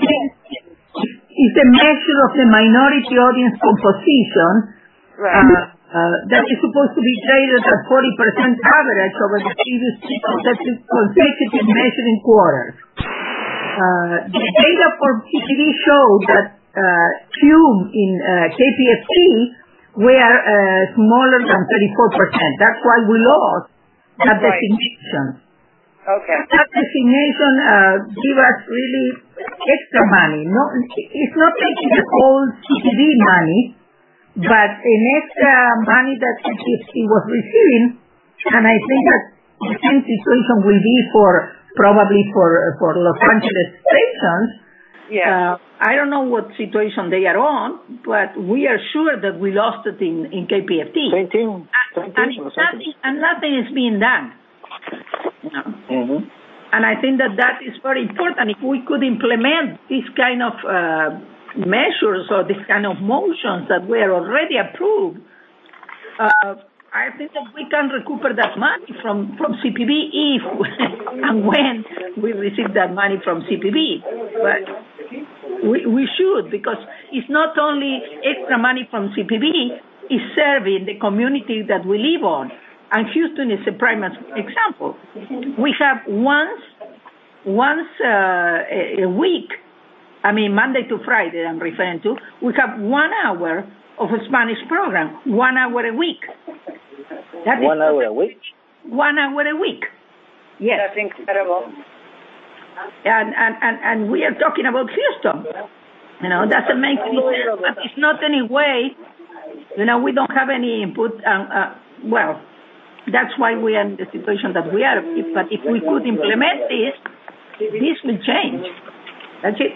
H: is a measure of the minority audience composition.
B: Right.
H: Uh, Uh, that is supposed to be graded at forty percent average over the previous consecutive, consecutive measuring quarters. Uh, the data for C P D showed that uh, C U M in uh, K P F T were uh, smaller than thirty-four percent. That's why we lost that
B: right.
H: designation.
B: Okay.
H: That designation uh, give us really extra money. No, it's not taking the whole C P D money, but an extra money that C P F T was receiving, and I think that the same situation will be for probably for for Los Angeles stations.
B: Yeah.
I: Uh, I don't know what situation they are on, but we are sure that we lost it in, in K P F T.
G: Same thing. Same
I: and,
G: thing.
I: nothing, and nothing is being done. You know?
G: Mm-hmm.
I: And I think that that is very important. If we could implement this kind of uh, measures or this kind of motions that were already approved, uh, I think that we can recuperate that money from, from C P B if and when we receive that money from C P B. But we, we should, because it's not only extra money from C P B, it's serving the community that we live on. And Houston is a prime example. We have once, once uh, a, a week, I mean Monday to Friday I'm referring to, we have one hour of a Spanish program, one hour a week. That
G: one hour a week?
I: One hour a week. Yes.
B: That's incredible.
I: And, and, and, and we are talking about Houston. You know, doesn't make any sense, but it's not any way, you know, we don't have any input, and, uh, well, that's why we are in the situation that we are. But if we could implement this, this will change. That's it.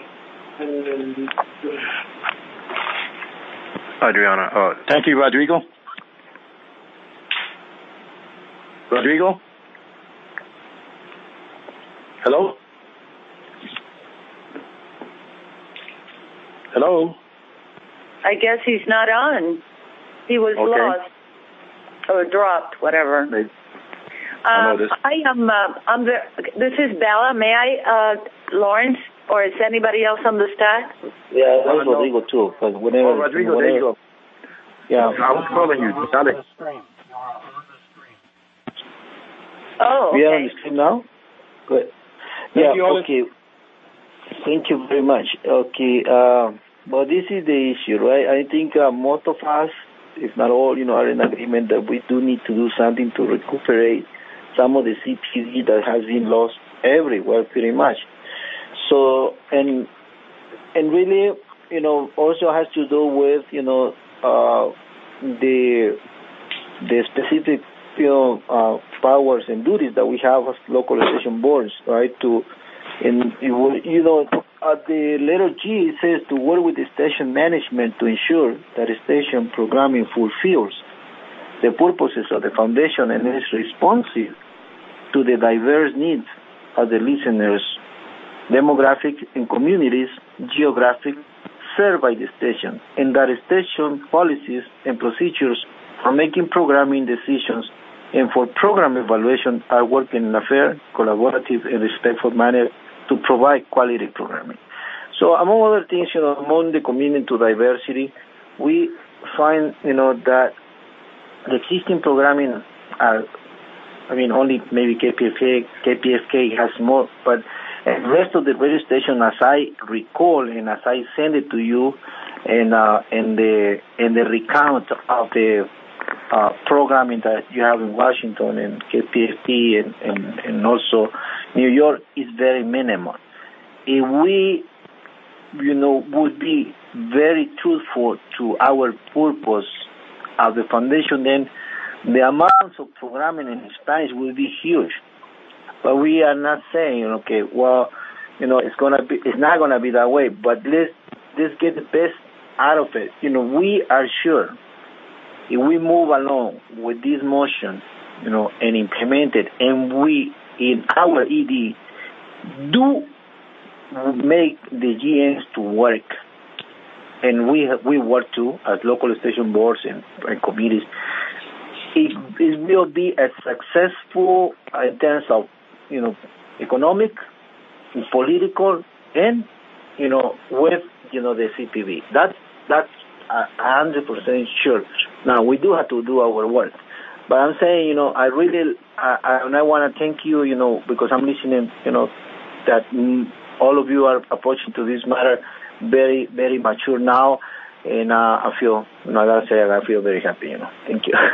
A: Adriana. Uh,
G: Thank you, Rodrigo. Rodrigo? Hello? Hello?
B: I guess he's not on. He was
G: okay.
B: lost. Or dropped, whatever.
G: Um,
B: I, I am. Uh, I'm the, this is Bella. May I, uh, Lawrence, or is anybody else on the staff?
G: Yeah, that was Rodrigo too. Because whenever,
J: oh, Rodrigo,
G: whenever,
J: there you go.
G: Yeah,
J: I was calling you, Alex.
B: Oh, okay.
G: We are on the stream now. Good.
J: Thank
G: yeah.
J: you,
G: okay. Thank you very much. Okay. Uh, well, this is the issue, right? I think uh, most of us, if not all, you know, are in agreement that we do need to do something to recuperate some of the C P D that has been lost everywhere, pretty much. So, and and really, you know, also has to do with, you know, uh, the the specific, you know, uh, powers and duties that we have as local station boards, right? To, and you know, at the letter G, it says to work with the station management to ensure that the station programming fulfills the purposes of the foundation and is responsive to the diverse needs of the listeners, demographic and communities, geographic, served by the station, and that station policies and procedures for making programming decisions and for program evaluation are working in a fair, collaborative, and respectful manner to provide quality programming. So among other things, you know, among the commitment to diversity, we find, you know, that the existing programming are, I mean, only maybe K P F K, K P F K has more, but the rest of the radio station, as I recall and as I send it to you, and uh, and the and the recount of the uh, programming that you have in Washington and K P F T and, and, and also New York is very minimal. If we, you know, would be very truthful to our purpose of the foundation, then the amounts of programming in Spanish will be huge. But we are not saying, okay, well,
K: you know, it's gonna be, it's not gonna be that way. But let's let's get the best out of it. You know, we are sure if we move along with this motion, you know, and implement it, and we in our E D do make the G Ns to work, and we we work too as local station boards and, and committees. It, it will be as successful in terms of, you know, economic, political, and, you know, with, you know, the C P B. That's that's a hundred percent sure. Now we do have to do our work, but I'm saying, you know, I really, I, I, and I want to thank you, you know, because I'm listening, you know, that mm, all of you are approaching to this matter very, very mature now, and uh, I feel, you know, I gotta say, I feel very happy, you know. Thank you.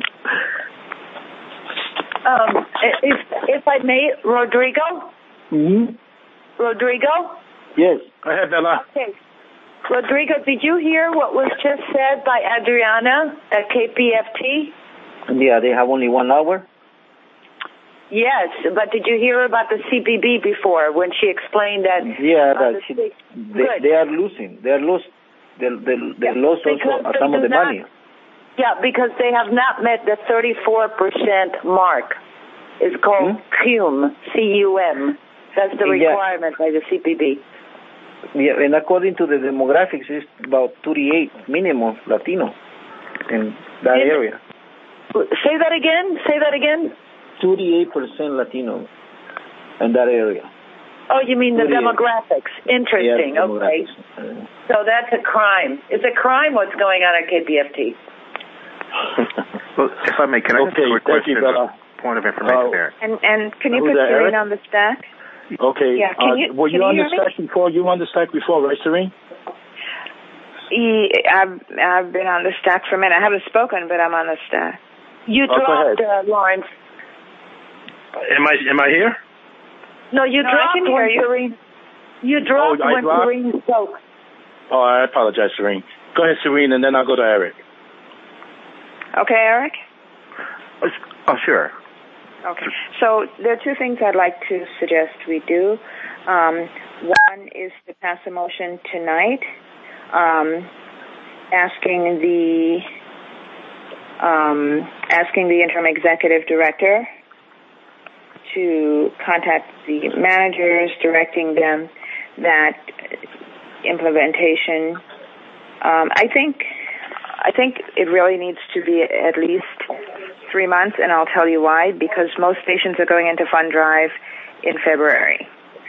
B: um, if if I may, Rodrigo.
K: Mm-hmm.
B: Rodrigo.
K: Yes, I have Bella.
B: Okay. Rodrigo, did you hear what was just said by Adriana at K P F T?
K: Yeah, they have only one hour.
B: Yes, but did you hear about the C P B before when she explained that?
K: Yeah,
B: uh,
K: that
B: the
K: she,
B: state-
K: they,
B: Good.
K: they are losing. They are lost. They they, they
B: Yeah,
K: lost also
B: because
K: some
B: they
K: of
B: do
K: the
B: not-
K: money.
B: Yeah, because they have not met the thirty-four percent mark. It's called
K: Hmm?
B: C U M, C U M. That's the
K: Yeah.
B: requirement by the C P B.
K: Yeah, and according to the demographics, it's about thirty-eight minimum Latino in that
B: In-
K: area.
B: Say that again. Say that again.
K: thirty-eight percent Latino in that area.
B: Oh, you mean the
K: thirty-eight.
B: demographics? Interesting.
K: Yeah,
B: Okay.
K: demographics. Uh,
B: So that's a crime. It's a crime what's going on at K P F T.
A: Well, if I may, can I
K: Okay,
A: ask a quick
K: thank you,
A: question?
K: Bella.
A: Point of information
K: Oh.
A: there.
C: And and can you
K: Who's
C: put
K: that,
C: Serene
K: Eric?
C: on the stack?
K: Okay.
C: Yeah, can
K: uh,
C: you-
K: were
C: can
K: you
C: you
K: on the
C: hear me?
K: stack before? You were on the stack before, right, Serene?
C: E- I've I've been on the stack for a minute. I haven't spoken, but I'm on the stack.
B: You
K: Oh, go
B: dropped,
K: ahead.
B: uh, Lawrence.
L: Am I am I here?
B: No, you
C: No, I
B: dropped
C: can hear
B: when
C: you.
B: Serene. You dropped
L: Oh, I
B: when
L: dropped?
B: Serene spoke.
L: Oh, I apologize, Serene. Go ahead, Serene, and then I'll go to Eric.
C: Okay, Eric?
A: Oh, sure.
C: Okay. So there are two things I'd like to suggest we do. Um, one is to pass a motion tonight um, asking the um, asking the interim executive director to contact the managers, directing them that implementation. Um, I think I think it really needs to be at least three months, and I'll tell you why. Because most stations are going into fund drive in February,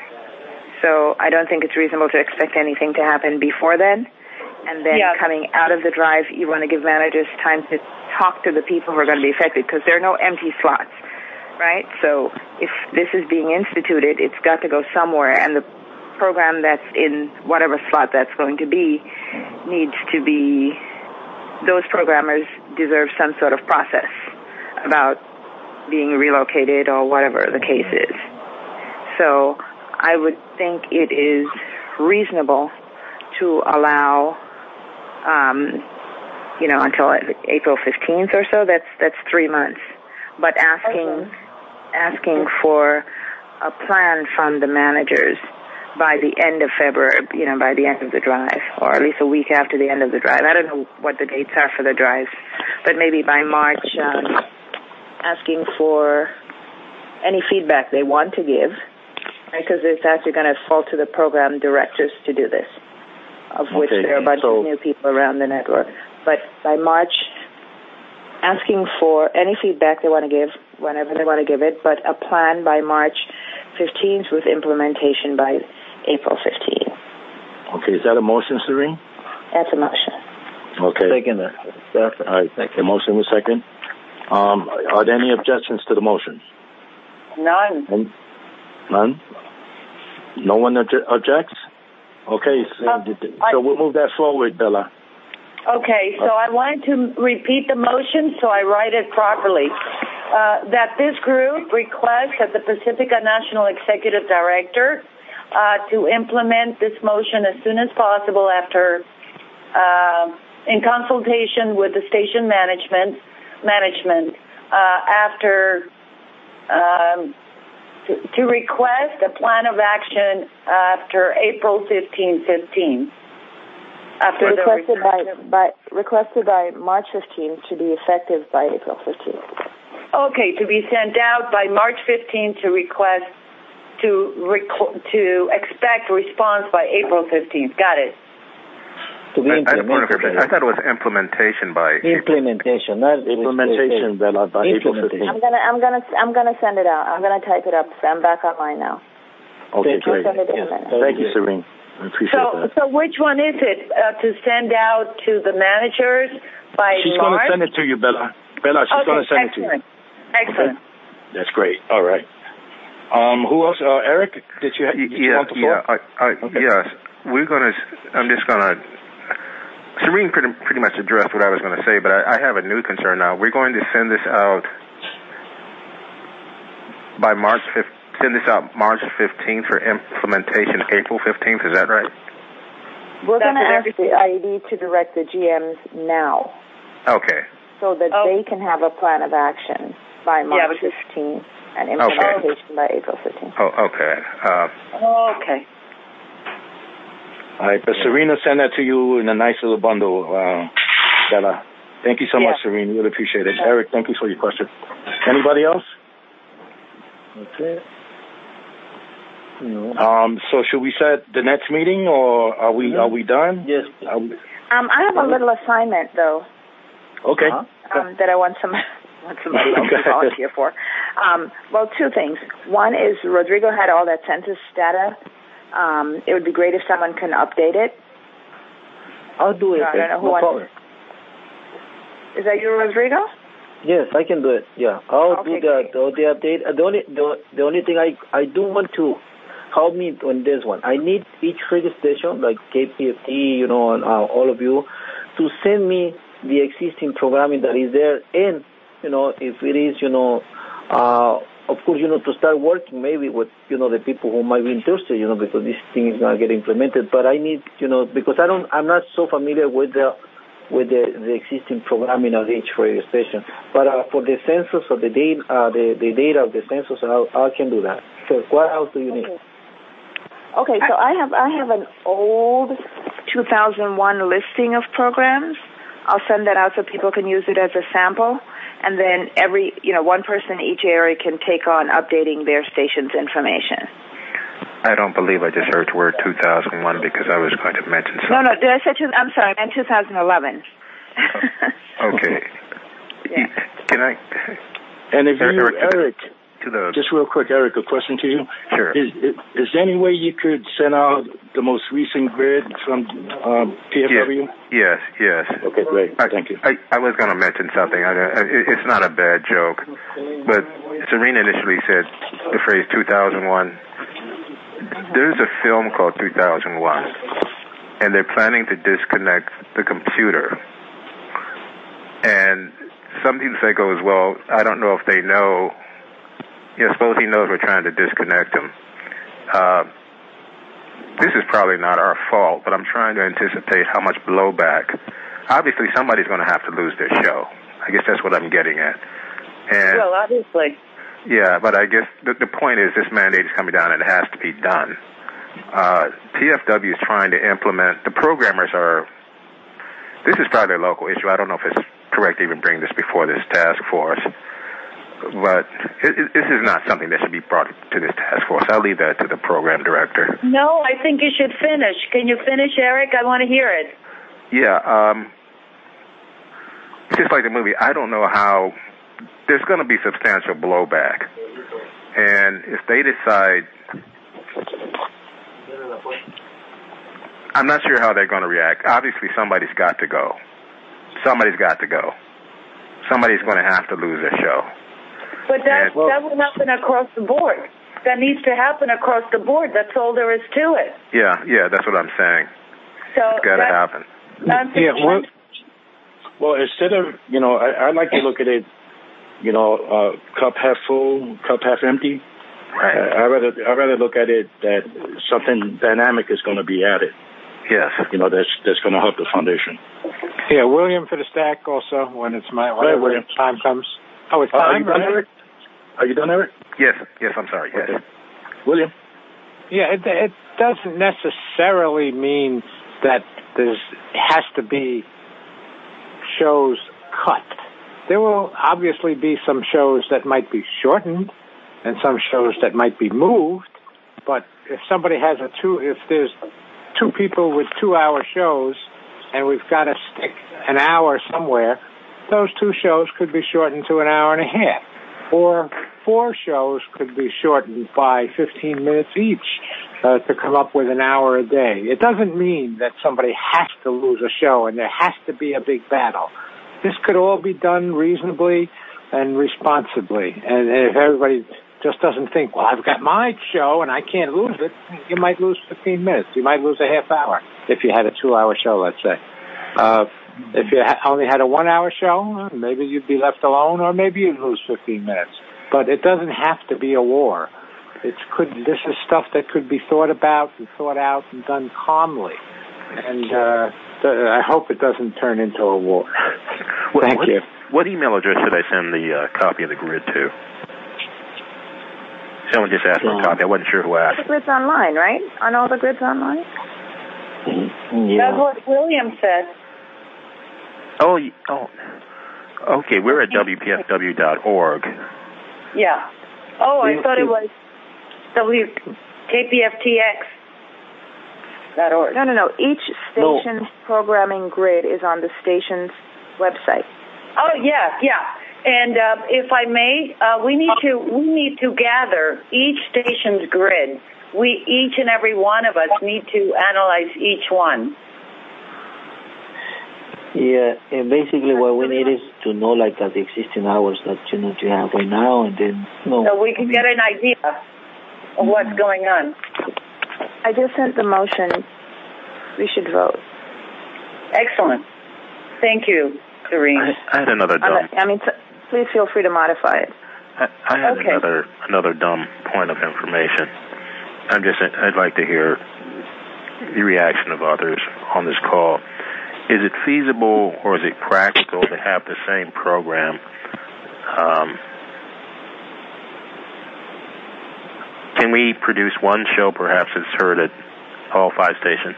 C: so I don't think it's reasonable to expect anything to happen before then. And then
B: Yeah.
C: coming out of the drive, you want to give managers time to talk to the people who are going to be affected, because there are no empty slots, right? So if this is being instituted, it's got to go somewhere, and the program that's in whatever slot that's going to be needs to be, those programmers deserve some sort of process about being relocated or whatever the case is. So I would think it is reasonable to allow, um, you know, until April fifteenth or so. That's that's three months. But asking
B: Okay.
C: asking for a plan from the managers by the end of February, you know, by the end of the drive, or at least a week after the end of the drive. I don't know what the dates are for the drives, but maybe by March, um, asking for any feedback they want to give, because it's actually going to fall to the program directors to do this, of which
K: Okay,
C: there are a bunch
K: so-
C: of new people around the network. But by March, asking for any feedback they want to give, whenever they want to give it, but a plan by March fifteenth with implementation by April fifteenth.
L: Okay, is that a motion, Serene?
C: That's a motion.
L: Okay.
K: Second. uh, that's-
L: All right. The motion was second. Um, are there any objections to the motion?
B: None.
L: None? None? No one obje- objects? Okay, so,
B: Uh,
L: so we'll move that forward, Bella.
B: Okay, so I wanted to repeat the motion so I write it properly. Uh, that this group requests that the Pacifica National Executive Director uh, to implement this motion as soon as possible after, uh, in consultation with the station management, management uh, after um, to, to request a plan of action after April fifteenth, fifteen. After
M: requested by, by requested by March fifteenth to be effective by April fifteenth.
B: Okay, to be sent out by March fifteenth to request to rec- to expect response by April fifteenth. Got it.
K: To be
A: I,
K: implemented.
A: I, I thought it was implementation by
K: implementation, not
L: implementation by, by April fifteenth.
M: I'm gonna I'm gonna I'm gonna send it out. I'm gonna type it up. I'm back online now.
L: Okay,
M: I'll
L: great.
M: send it in a minute.
L: Thank you, Serene. I appreciate
B: so,
L: that.
B: so which one is it uh, to send out to the managers by
L: She's
B: March?
L: going to send it to you, Bella. Bella, she's
B: okay,
L: going to send
B: excellent.
L: it to you.
B: Excellent.
L: Okay? That's great. All right. Um, who else? Uh, Eric, did you, did you
A: yeah,
L: want the floor?
A: Yeah, I, I,
L: okay.
A: Yes. We're going to, I'm just going to, Serene pretty, pretty much addressed what I was going to say, but I, I have a new concern now. We're going to send this out by March fifteenth. Send this out March fifteenth for implementation April fifteenth. Is that right?
M: We're going to ask the I E D to direct the G Ms now.
A: Okay.
M: So that
B: oh.
M: they can have a plan of action by March yeah, fifteenth and implementation okay. by April fifteenth.
A: Oh, okay. Uh,
B: oh, okay.
L: All right, but Serena send that to you in a nice little bundle, uh, Bella. Thank you so
B: yeah.
L: much, Serena. Really appreciate it. Eric, thank you for your question. Anybody else?
K: Okay. No.
L: Um, so should we set the next meeting, or are we mm-hmm. are we done?
K: Yes.
L: Are we...
M: Um, I have a little assignment though.
L: Okay.
M: Uh-huh. Um, that I want some want somebody else to volunteer for. Um, well, two things. One is Rodrigo had all that census data. Um, it would be great if someone can update it.
K: I'll do it.
M: So I don't know who
K: no
M: wants.
K: problem.
M: Is that you, Rodrigo?
K: Yes, I can do it. Yeah, I'll
M: okay,
K: do the, the the update. Uh, the only the, the only thing I I do want to help me on this one. I need each radio station like K P F T, you know, and uh, all of you, to send me the existing programming that is there, and you know, if it is, you know, uh, of course, you know, to start working maybe with, you know, the people who might be interested, you know, because this thing is gonna get implemented. But I need, you know, because I don't, I'm not so familiar with the with the, the existing programming of each radio station. But uh, for the census or the data, uh, the the data of the census, I, I can do that. So what else do you need?
M: Okay. Okay, so I have I have an old two thousand one listing of programs. I'll send that out so people can use it as a sample, and then every you know one person in each area can take on updating their station's information.
A: I don't believe I just heard the word two thousand one because I was going to mention something.
M: No, no, did I say two? I'm sorry, I meant two thousand eleven.
A: Okay.
M: Yeah.
A: Can I?
L: And if you,
A: Eric,
L: Eric.
A: To the,
L: just real quick, Eric, a question to you.
A: Sure.
L: Is, is, is there any way you could send out the most recent grid from um, P F W?
A: Yes, yes.
L: Okay, great.
A: I,
L: Thank you.
A: I, I was going to mention something. I, I, it's not a bad joke, but Serena initially said the phrase two thousand one. There's a film called two thousand one, and they're planning to disconnect the computer. And some people say goes, well, I don't know if they know. Yeah, suppose he knows we're trying to disconnect him. Uh, this is probably not our fault, but I'm trying to anticipate how much blowback. Obviously, somebody's going to have to lose their show. I guess that's what I'm getting at. And,
B: well, obviously.
A: Yeah, but I guess the, the point is this mandate is coming down and it has to be done. Uh, P F W is trying to implement, the programmers are, this is probably a local issue. I don't know if it's correct to even bring this before this task force. But it, it, this is not something that should be brought to this task force. I'll leave that to the program director.
B: No, I think you should finish. Can you finish, Eric? I want to hear it.
A: Yeah, um, it's just like the movie. I don't know how, there's going to be substantial blowback. And if they decide, I'm not sure how they're going to react. Obviously, somebody's got to go. Somebody's got to go. Somebody's going to have to lose their show.
B: But that, well, that will happen across the board. That needs to happen across the board. That's all there is to it.
A: Yeah, yeah, that's what I'm saying.
B: So
A: it's got to happen.
L: Yeah, well, well, instead of, you know, I, I like to look at it, you know, uh, cup half full, cup half empty.
A: Right.
L: Uh, I rather I rather look at it that something dynamic is going to be added.
A: Yes.
L: You know, that's that's going to help the foundation.
F: Yeah, William for the stack also when it's my whenever
L: right,
F: time comes. Oh, it's
L: uh,
F: time,
L: right?
F: Eric?
L: Are you done, Eric?
A: Yes, yes, I'm sorry. Yes.
L: Okay. William?
F: Yeah, it, it doesn't necessarily mean that there has to be shows cut. There will obviously be some shows that might be shortened and some shows that might be moved, but if somebody has a two, if there's two people with two-hour shows and we've got to stick an hour somewhere, those two shows could be shortened to an hour and a half. Or four shows could be shortened by fifteen minutes each uh, to come up with an hour a day. It doesn't mean that somebody has to lose a show and there has to be a big battle. This could all be done reasonably and responsibly. And if everybody just doesn't think, well, I've got my show and I can't lose it, you might lose fifteen minutes. You might lose a half hour if you had a two-hour show, let's say. Uh, if you ha- only had a one-hour show, maybe you'd be left alone, or maybe you'd lose fifteen minutes. But it doesn't have to be a war. It could. This is stuff that could be thought about and thought out and done calmly. And uh, th- I hope it doesn't turn into a war.
A: What,
F: Thank
A: what,
F: you.
A: What email address should I send the uh, copy of the grid to? Someone just asked for a copy. I wasn't sure who asked.
M: The grid's online, right? Aren't all the grids online?
G: Yeah.
B: That's what William said.
A: Oh, oh, okay. We're at W P F W dot org.
B: Yeah. Oh, I thought it was W K P F T X dot org.
M: No, no, no. Each station's no. programming grid is on the station's website.
B: Oh, yeah, yeah. And uh, if I may, uh, we need to we need to gather each station's grid. We each and every one of us need to analyze each one.
G: Yeah, and basically what we need is to know like uh, the existing hours that you know you have right now, and then you know,
B: so we can get an idea of what's going on.
M: I just sent the motion. We should vote.
B: Excellent. Thank you, Doreen.
A: I, I had another dumb.
M: I mean, t- please feel free to modify it.
A: I, I had
B: okay.
A: another another dumb point of information. I'm just. I'd like to hear the reaction of others on this call. Is it feasible or is it practical to have the same program um, can we produce one show perhaps that's heard at all five stations?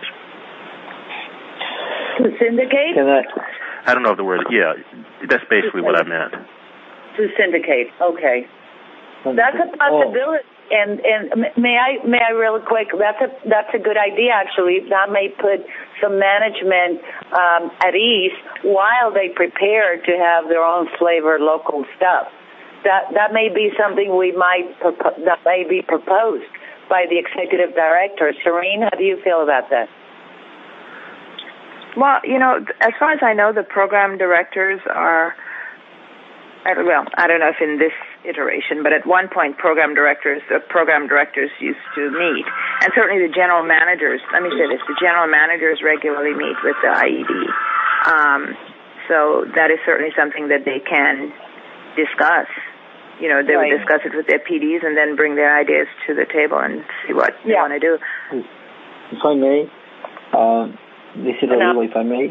B: To syndicate?
G: Can I,
A: I don't know if the word, yeah, that's basically what I meant.
B: To syndicate, okay. That's a possibility. And and may I may I real quick? That's a that's a good idea actually. That may put some management um, at ease while they prepare to have their own flavor local stuff. That that may be something we might that may be proposed by the executive director. Serene, how do you feel about that?
M: Well, you know, as far as I know, the program directors are. Well, I don't know if in this iteration, but at one point, program directors, the program directors used to meet, and certainly the general managers. Let me say this: the general managers regularly meet with the I E D. Um, so that is certainly something that they can discuss. You know, they right. would discuss it with their P Ds and then bring their ideas to the table and see what yeah. they want to do.
G: If I may, uh, this is Rodrigo, if I may.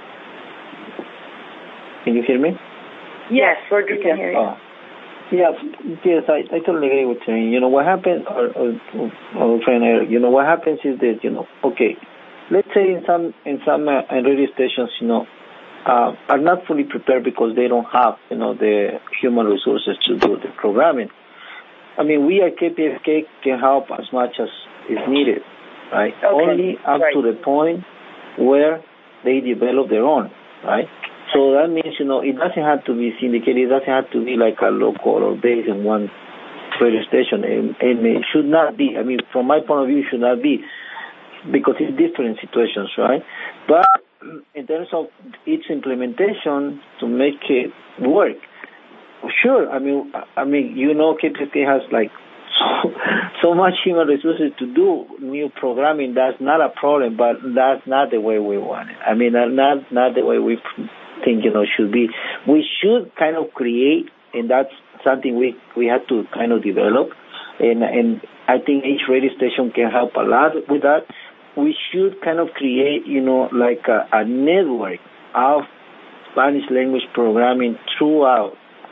G: Can you hear me?
B: Yes, we're good to hear you.
G: Oh. Yeah, yes, I, I totally agree with you. You know, what happens, or, or, or trainer, you know, what happens is that, you know, okay, let's say in some, in some uh, radio stations, you know, uh, are not fully prepared because they don't have, you know, the human resources to do the programming. I mean, we at K P F K can help as much as is needed, right?
B: Okay.
G: Only up right. to the point where they develop their own, right? So that means, you know, it doesn't have to be syndicated. It doesn't have to be like a local or based in one radio station. And, and it should not be. I mean, from my point of view, it should not be because it's different situations, right? But in terms of its implementation to make it work, sure. I mean, I mean, you know, K P F K has like so, so much human resources to do new programming. That's not a problem, but that's not the way we want it. I mean, not not the way we think, you know, should be. We should kind of create, and that's something we we have to kind of develop, and and I think each radio station can help a lot with that. We should kind of create, you know, like a, a network of Spanish language programming throughout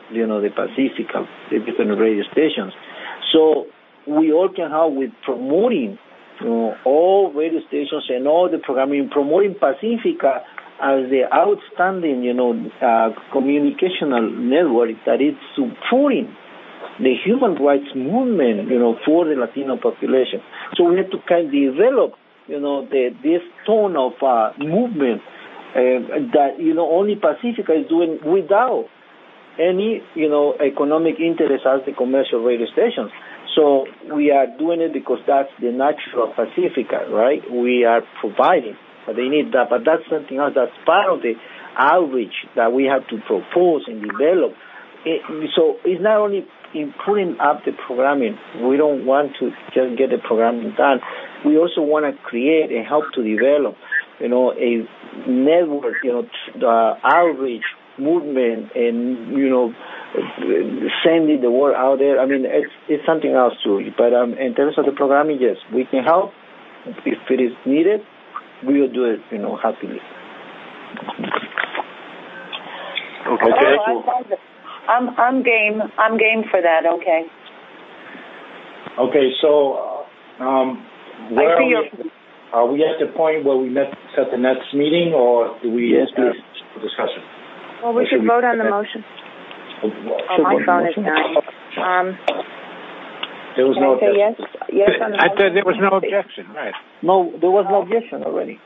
K: you know, the Pacifica, the different radio stations. So we all can help with promoting, you know, all radio stations and all the programming, promoting Pacifica as the outstanding, you know, uh, communicational network that is supporting the human rights movement, you know, for the Latino population. So we have to kind of develop, you know, the, this tone of uh, movement uh, that, you know, only Pacifica is doing without any, you know, economic interest as the commercial radio stations. So we are doing it because that's the natural Pacifica, right? We are providing, but they need that. But that's something else. That's part of the outreach that we have to propose and develop. It, so it's not only in putting up the programming. We don't want to just get the programming done. We also want to create and help to develop, you know, a network, you know, the outreach movement and, you know, sending the word out there. I mean, it's, it's something else too. But um, in terms of the programming, yes, we can help. If it is needed, we will do it, you know, happily.
B: Okay. Oh, I I'm I'm game. I'm game for that. Okay.
L: Okay. So, um, where are we, are we at the point where we met set the next meeting, or do we
K: yes,
L: have a discussion?
M: Well, we should vote on the motion.
L: Oh,
M: oh my phone is dying. Um,
L: there was no
M: objection.
L: Yes,
M: yes on the
F: I
M: motion.
F: said there was no objection, right?
K: No, there was no objection already.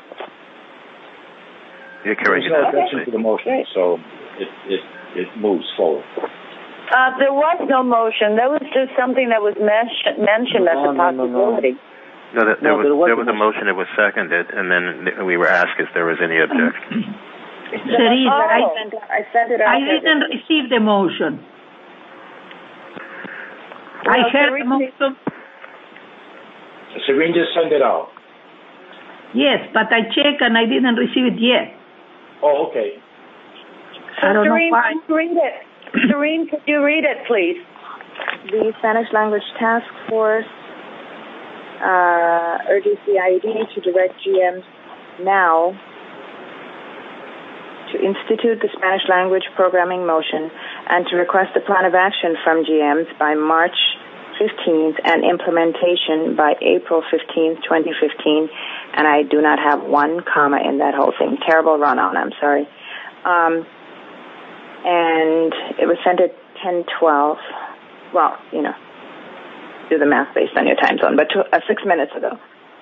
A: Yeah, Carrie,
L: there was no objection to the motion, so it it it moves forward.
B: Uh, there was no motion. That was just something that was mention, mentioned as
K: no,
B: a possibility.
A: No, no, no. no there,
K: no,
A: was,
K: there
A: was a motion that was seconded, and then we were asked if there was any objection.
I: There is.
B: Oh.
I: I,
B: I sent it out.
I: I didn't receive the motion.
B: Well,
I: I heard
B: Serene,
I: the motion.
L: Serene just sent it out.
I: Yes, but I checked and I didn't receive it yet.
L: Oh, okay.
B: So
I: I don't
B: Serene,
I: know why.
B: could you read it? Serene, could you read it, please?
M: The Spanish Language Task Force uh, urges the I A D to direct G Ms now to institute the Spanish language programming motion and to request a plan of action from G Ms by March fifteenth and implementation by April fifteenth, twenty fifteen. And I do not have one comma in that whole thing. Terrible run on, I'm sorry. Um, and it was sent at ten twelve. Well, you know, do the math based on your time zone, but to, uh, six minutes ago.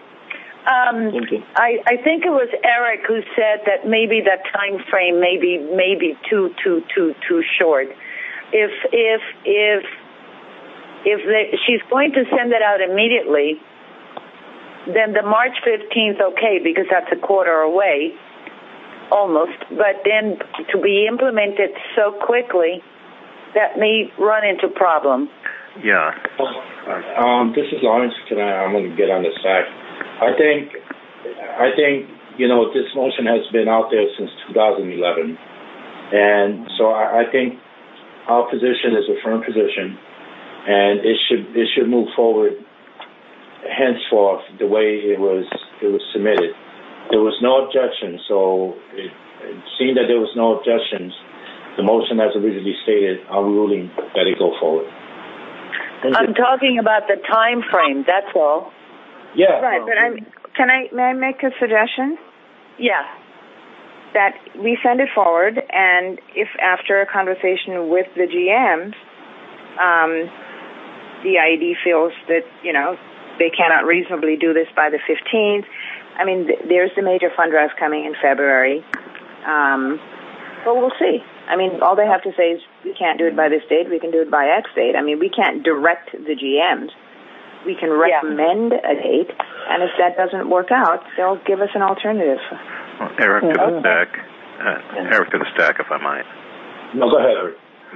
B: Um, I, I think it was Eric who said that maybe that time frame may be maybe too too too too short. If if if if they, she's going to send it out immediately, then the March fifteenth, okay, because that's a quarter away, almost. But then to be implemented so quickly, that may run into problem.
A: Yeah.
L: Um, this is Lawrence. Can I? I'm going to get on the sack. I think, I think, you know, this motion has been out there since two thousand eleven. And so I, I think our position is a firm position, and it should, it should move forward henceforth the way it was, it was submitted. There was no objection, so it, it seemed that there was no objections. The motion as originally stated, I'm ruling that it go forward.
B: I'm talking about the time frame, that's all.
L: Yeah.
M: Right, but I'm, can I, may I make a suggestion?
B: Yeah.
M: That we send it forward, and if after a conversation with the G Ms, um, the I A D feels that, you know, they cannot reasonably do this by the fifteenth, I mean, th- there's the major fund drive coming in February, um, but we'll see. I mean, all they have to say is we can't do it by this date, we can do it by X date. I mean, we can't direct the G Ms. We can recommend yeah. a date, and if that doesn't work out, they'll give us an alternative.
A: Well, Eric to the stack, uh, Eric to the stack, if I might.
L: No, go ahead, Eric.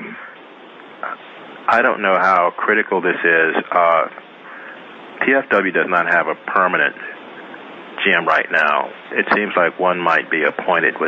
A: I don't know how critical this is. Uh, T F W does not have a permanent G M right now. It seems like one might be appointed with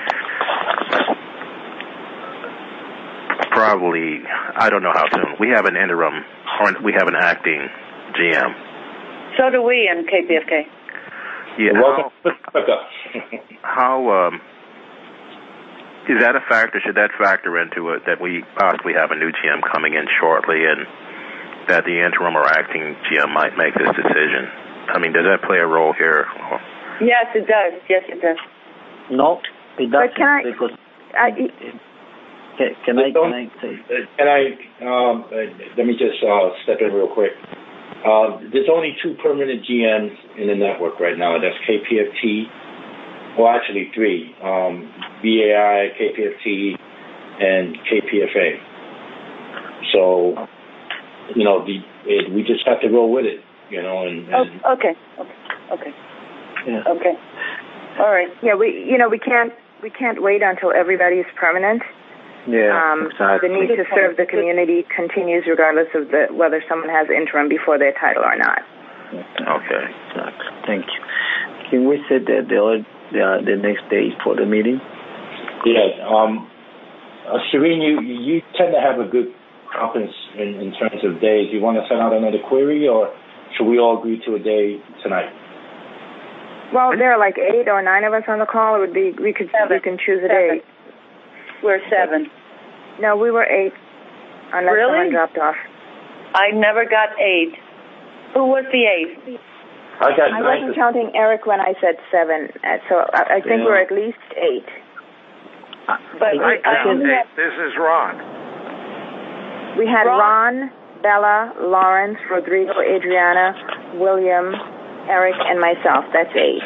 A: probably, I don't know how soon. We have an interim, or we have an acting G M.
B: So do we in K P F K.
A: Yeah. How, how um, is that a factor? Should that factor into it that we possibly have a new G M coming in shortly, and that the interim or acting G M might make this decision? I mean, does that play a role here?
B: Yes, it does. Yes, it does.
K: No, it doesn't.
M: But can I?
K: Because
M: I
K: can, can I? Can I say?
L: Can I? Um, let me just uh, step in real quick. Uh, there's only two permanent G Ms in the network right now. That's K P F T. Well, actually three. Um, B A I, K P F T, and K P F A. So, you know, the, it, we just have to roll with it, you know. And, and
B: oh, okay. Okay. Okay.
K: Yeah.
B: Okay. All right.
M: Yeah, we you know we can't we can't wait until everybody is permanent.
K: Yeah,
M: um,
K: exactly.
M: The need to serve the community continues regardless of the whether someone has interim before their title or not.
A: Okay.
K: Exactly. Thank you. Can we set the the the, the next day for the meeting?
L: Yeah. Um, uh, Serene, you you tend to have a good confidence in, in terms of days. You want to send out another query, or should we all agree to a day tonight?
M: Well, there are like eight or nine of us on the call. It would be we could
B: Seven.
M: we can choose a
B: Seven.
M: day.
B: We're seven.
M: No, we were eight. Unless
B: Really?
M: someone dropped off.
B: I never got eight. Who was the eighth?
L: I got
M: I
L: nine.
M: wasn't counting Eric when I said seven, uh, so I, I think
L: Yeah.
M: we're at least eight.
B: But
M: I- I
B: I only have,
N: This is Ron.
M: We had
B: Ron?
M: Ron, Bella, Lawrence, Rodrigo, Adriana, William, Eric, and myself. That's eight.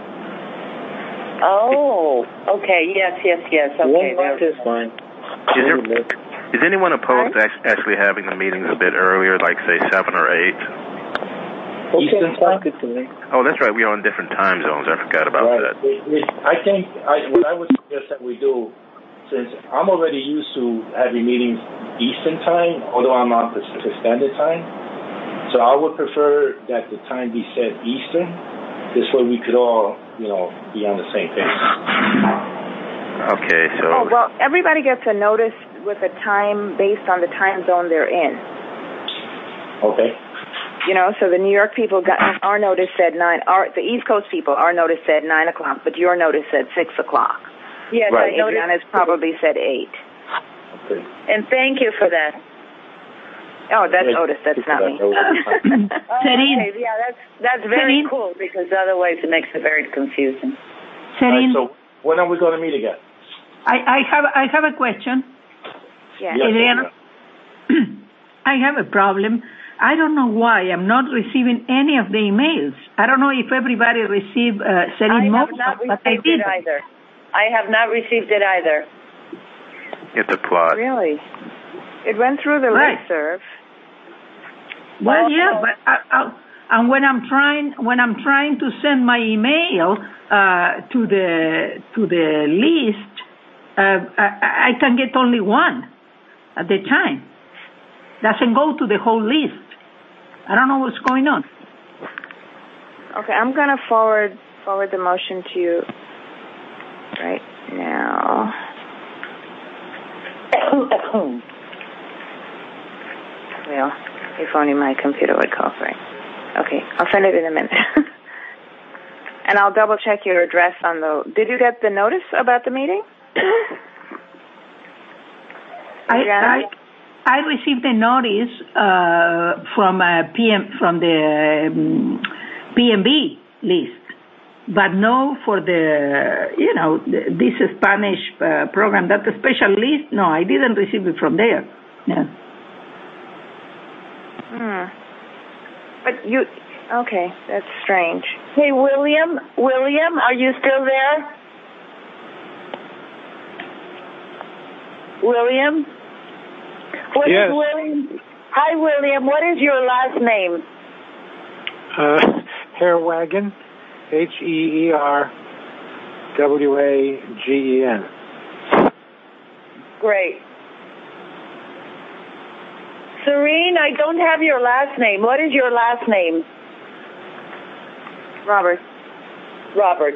B: oh, okay. Yes, yes, yes. Okay.
K: One month
B: there-
K: is fine.
A: Is, there, is anyone opposed to act- actually having the meetings a bit earlier, like say seven or eight?
K: Okay,
L: Eastern
K: sounds
L: time?
K: good to me.
A: Oh, that's right. We are on different time zones. I forgot about
L: Right.
A: that.
L: It, it, I think I, what I would suggest that we do, since I'm already used to having meetings Eastern time, although I'm on Pacific Standard Time, so I would prefer that the time be set Eastern. This way we could all, you know, be on the same page.
A: Okay, so
M: Oh, well, everybody gets a notice with a time based on the time zone they're in.
L: Okay.
M: You know, so the New York people got our notice said nine. Our the East Coast people, our notice said nine o'clock, but your notice said six o'clock.
B: Yes,
L: Right.
B: I noticed.
M: Adriana's probably said eight.
L: Okay.
B: And thank you for that.
M: Oh, that's
L: Yeah,
M: Otis. That's not me.
B: Oh,
H: Serene.
B: okay. Yeah, that's that's very
H: Serene.
B: cool because otherwise it makes it very confusing.
L: All
H: Serene,
L: right, so when are we going to meet again?
H: I, I have I have a question.
M: Yeah.
L: Yes,
H: Adriana,
L: yeah.
H: I have a problem. I don't know why I'm not receiving any of the emails. I don't know if everybody received uh,
B: I
H: Serene
B: have
H: most,
B: not
H: but I
B: received
H: did.
B: it either. I have not received it either.
A: it's a plot.
M: Really? It went through the
H: Right.
M: listserv.
H: Well,
B: Oh,
H: yeah,
B: oh.
H: but I, I, and when I'm trying when I'm trying to send my email uh, to the to the list, uh, I, I can get only one at the time. Doesn't go to the whole list. I don't know what's going on.
M: Okay, I'm gonna forward forward the motion to you right now. Well, if only my computer would cooperate. Okay, I'll send it in a minute. And I'll double check your address on the. Did you get the notice about the meeting?
H: I,
M: Adriana?
H: I I received a notice uh, from uh, P M from the um, P M B list, but no for the you know the, this Spanish uh, program. That special list. No, I didn't receive it from there. No.
M: Hmm. But you. Okay, that's strange.
B: Hey, William, William, are you still there? William? What
F: Yes.
B: is William? Hi, William. What is your last name?
F: Uh, Hairwagon, H E E R W A G E N.
B: Great. Serene, I don't have your last name. What is your last name?
M: Robert.
B: Robert.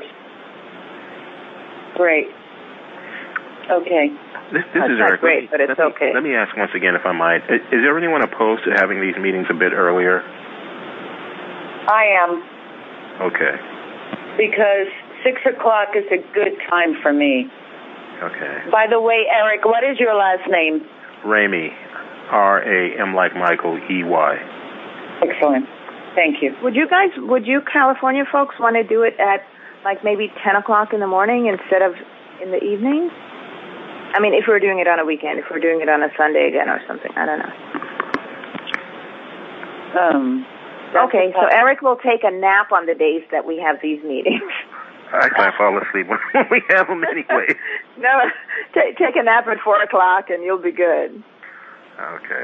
B: Great. Okay.
A: This, this
M: That's
A: is
M: not
A: Eric.
M: great,
A: let me,
M: but it's
A: let me,
M: okay.
A: Let me ask once again, if I might. Is, is there anyone opposed to having these meetings a bit earlier?
B: I am,
A: Okay.
B: because six o'clock is a good time for me.
A: Okay.
B: By the way, Eric, what is your last name?
A: Ramey. R A M like Michael, E Y.
B: Excellent. Thank you.
M: Would you guys, would you California folks want to do it at like maybe ten o'clock in the morning instead of in the evening? I mean, if we're doing it on a weekend, if we're doing it on a Sunday again or something, I don't know.
B: Um.
M: Okay, so Eric will take a nap on the days that we have these meetings.
A: I can't fall asleep when we have them anyway.
M: No, t- take a nap at four o'clock and you'll be good.
A: Okay.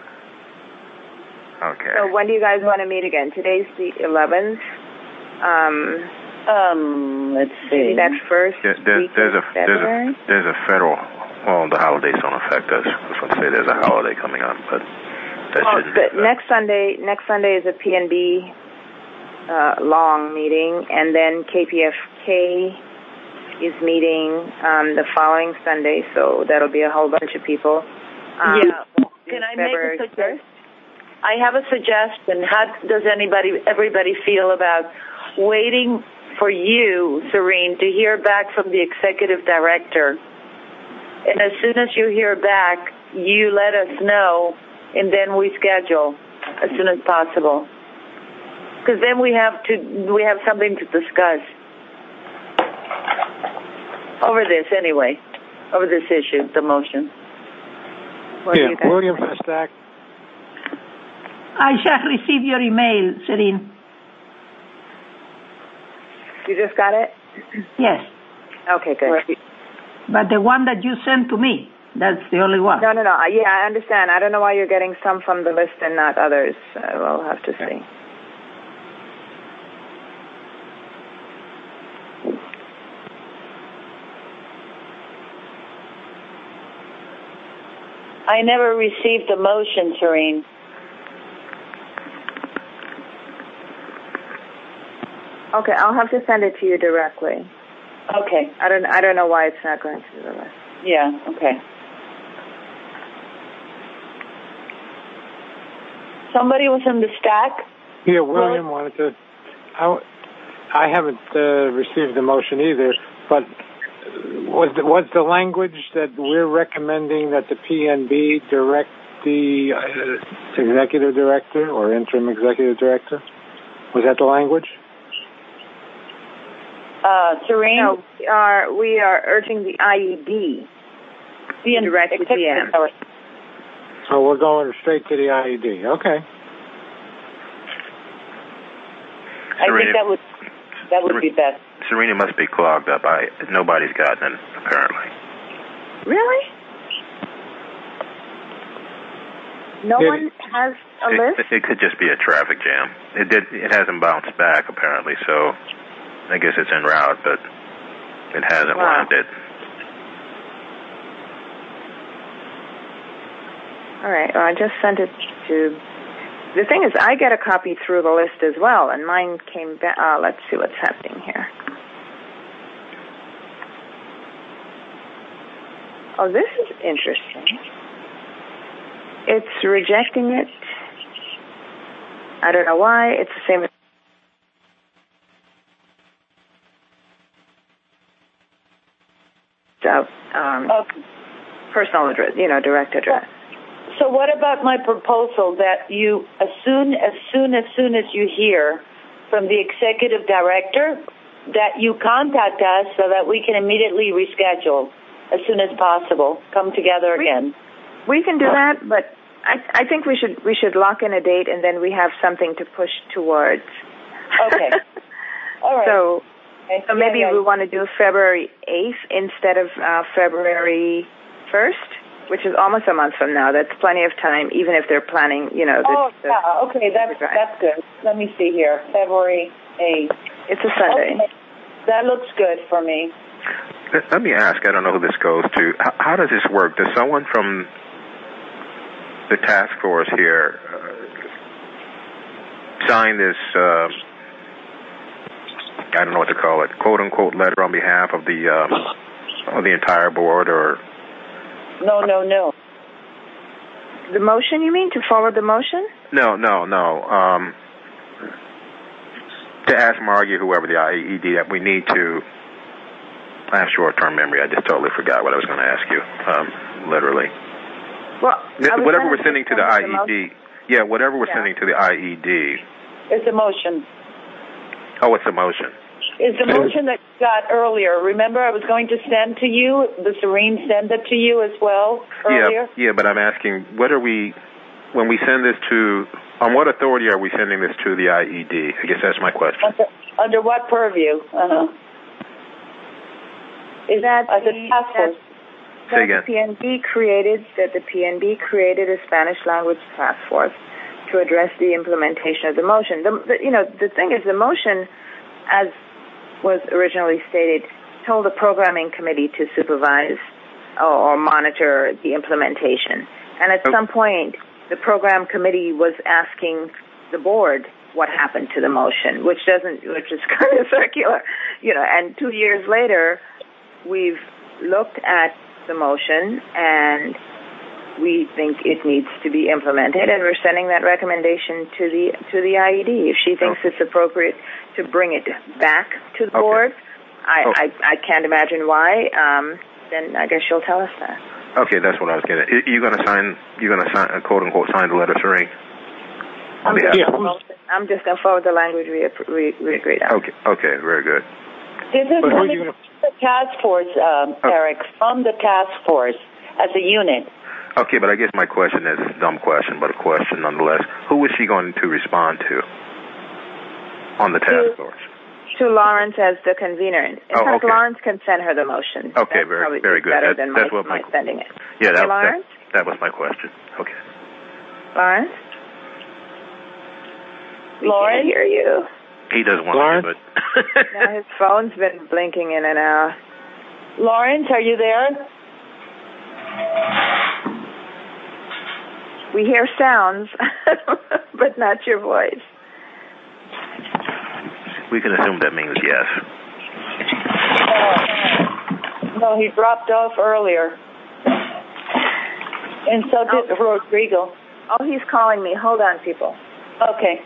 A: Okay.
M: So when do you guys want to meet again? Today's the eleventh. Um,
B: um, let's see.
M: That first
A: there, there,
M: week
A: there's
M: of
A: a there's
M: February?
A: a there's a federal. Well, the holidays don't affect us. I was going to say there's a holiday coming up, but that
M: well,
A: shouldn't.
M: But next Sunday, next Sunday is a P N B uh, long meeting, and then K P F K is meeting um, the following Sunday, so that'll be a whole bunch of people. Um,
B: yeah. Can I make a suggestion? I have a suggestion. How does anybody, everybody feel about waiting for you, Serene, to hear back from the executive director? And as soon as you hear back, you let us know, and then we schedule as soon as possible. Because then we have to, we have something to discuss over this anyway, over this issue, the motion.
F: What yeah, William Festac.
I: I shall receive your email, Serene.
M: You just got it?
I: Yes.
M: Okay, good.
I: But the one that you sent to me, that's the only one.
M: No, no, no. Yeah, I understand. I don't know why you're getting some from the list and not others. Uh, we'll have to see.
B: I never received the motion, Serene.
M: Okay, I'll have to send it to you directly.
B: Okay.
M: I don't I don't know why it's not going to the list.
B: Yeah, okay. Somebody was in the stack?
F: Yeah, William well, wanted to... I, I haven't uh, received the motion either, but was the, was the language that we're recommending that the P N B direct the uh, executive director or interim executive director? Was that the language?
B: Uh, Serene?
M: No, we are, we are urging the I E D to direct the P M.
F: So we're going straight to the I E D. Okay.
B: I think that would that would be best.
A: Serena must be clogged up. I nobody's gotten it apparently.
M: Really? No
A: it,
M: one has a
A: it,
M: list?
A: It, it could just be a traffic jam. It did. It hasn't bounced back apparently, so I guess it's en route, but it hasn't
M: wow.
A: landed.
M: All right. Well, I just sent it to. The thing is, I get a copy through the list as well, and mine came back. Uh, let's see what's happening here. Oh, this is interesting. It's rejecting it. I don't know why. It's the same. So, um,
B: okay.
M: Personal address, you know, direct address.
B: So what about my proposal that you, as soon as soon as soon as you hear from the executive director, that you contact us so that we can immediately reschedule as soon as possible, come together again.
M: We, we can do that, but I, I think we should we should lock in a date and then we have something to push towards.
B: Okay. All right.
M: So,
B: okay.
M: so maybe
B: yeah, yeah.
M: we want to do February eighth instead of uh, February first, which is almost a month from now. That's plenty of time, even if they're planning, you know. The,
B: oh,
M: the,
B: yeah. Okay, that's, that's good. Let me see here. February eighth.
M: It's a Sunday.
B: Okay. That looks good for me.
A: Let me ask, I don't know who this goes to. How, how does this work? Does someone from the task force here uh, sign this, uh, I don't know what to call it, quote-unquote letter on behalf of the um, of the entire board, or...
B: No, no, no.
M: The motion, you mean, to forward the motion?
A: No, no, no. Um, to ask Margie, whoever the I E D, that we need to I have short-term memory. I just totally forgot what I was going to ask you, um, literally.
M: Well,
A: whatever we're sending to the I E D, yeah, whatever we're
M: yeah.
A: sending to the I E D.
B: It's a motion.
A: Oh, it's a motion.
B: It's the motion that you got earlier. Remember, I was going to send to you, the Serene send it to you as well earlier?
A: Yeah, yeah, but I'm asking, what are we, when we send this to, on what authority are we sending this to the I E D? I guess that's my question.
B: Under, under what purview? Uh-huh. Is that uh, the task force?
A: Say again.
M: The P N B created, that the P N B created a Spanish language task force to address the implementation of the motion. The, the, you know, the thing is, the motion, as was originally stated, told the programming committee to supervise or, or monitor the implementation. And at
A: okay.
M: some point, the program committee was asking the board what happened to the motion, which doesn't, which is kind of circular, you know. And two years later, we've looked at the motion and we think it needs to be implemented, and we're sending that recommendation to the to the I E D. If she thinks oh. it's appropriate to bring it back to the
A: okay.
M: board, I,
A: oh.
M: I I can't imagine why. Um, then I guess she'll tell us that.
A: Okay, that's what I was getting at. You're going to sign, you're going to sign, quote unquote, sign the letter, Serene?
M: I'm just, yeah. I'm just going to forward the language we, we, we agreed on.
A: Okay, okay, very good.
B: This is coming from the task force, um, oh. Eric, from the task force as a unit.
A: Okay, but I guess my question is a dumb question, but a question nonetheless. Who is she going to respond to on the task
M: to,
A: force?
M: To Lawrence as the convener. In
A: oh,
M: fact,
A: okay.
M: Lawrence can send her the motion.
A: Okay,
M: that's
A: very, very good.
M: Better
A: that,
M: than
A: that's
M: my,
A: what my,
M: my sending it.
A: Yeah, that,
M: hey, Lawrence?
A: that, that was my question. Okay.
M: Lawrence? We
B: Lawrence?
M: can't hear you.
A: He doesn't want
F: Lawrence?
A: to, but...
M: No, his phone's been blinking in and out.
B: Lawrence, are you there?
M: We hear sounds, but not your voice.
A: We can assume that means yes.
B: Uh, no, he dropped off earlier. And so did oh. Rodrigo.
M: Oh, he's calling me. Hold on, people.
B: Okay.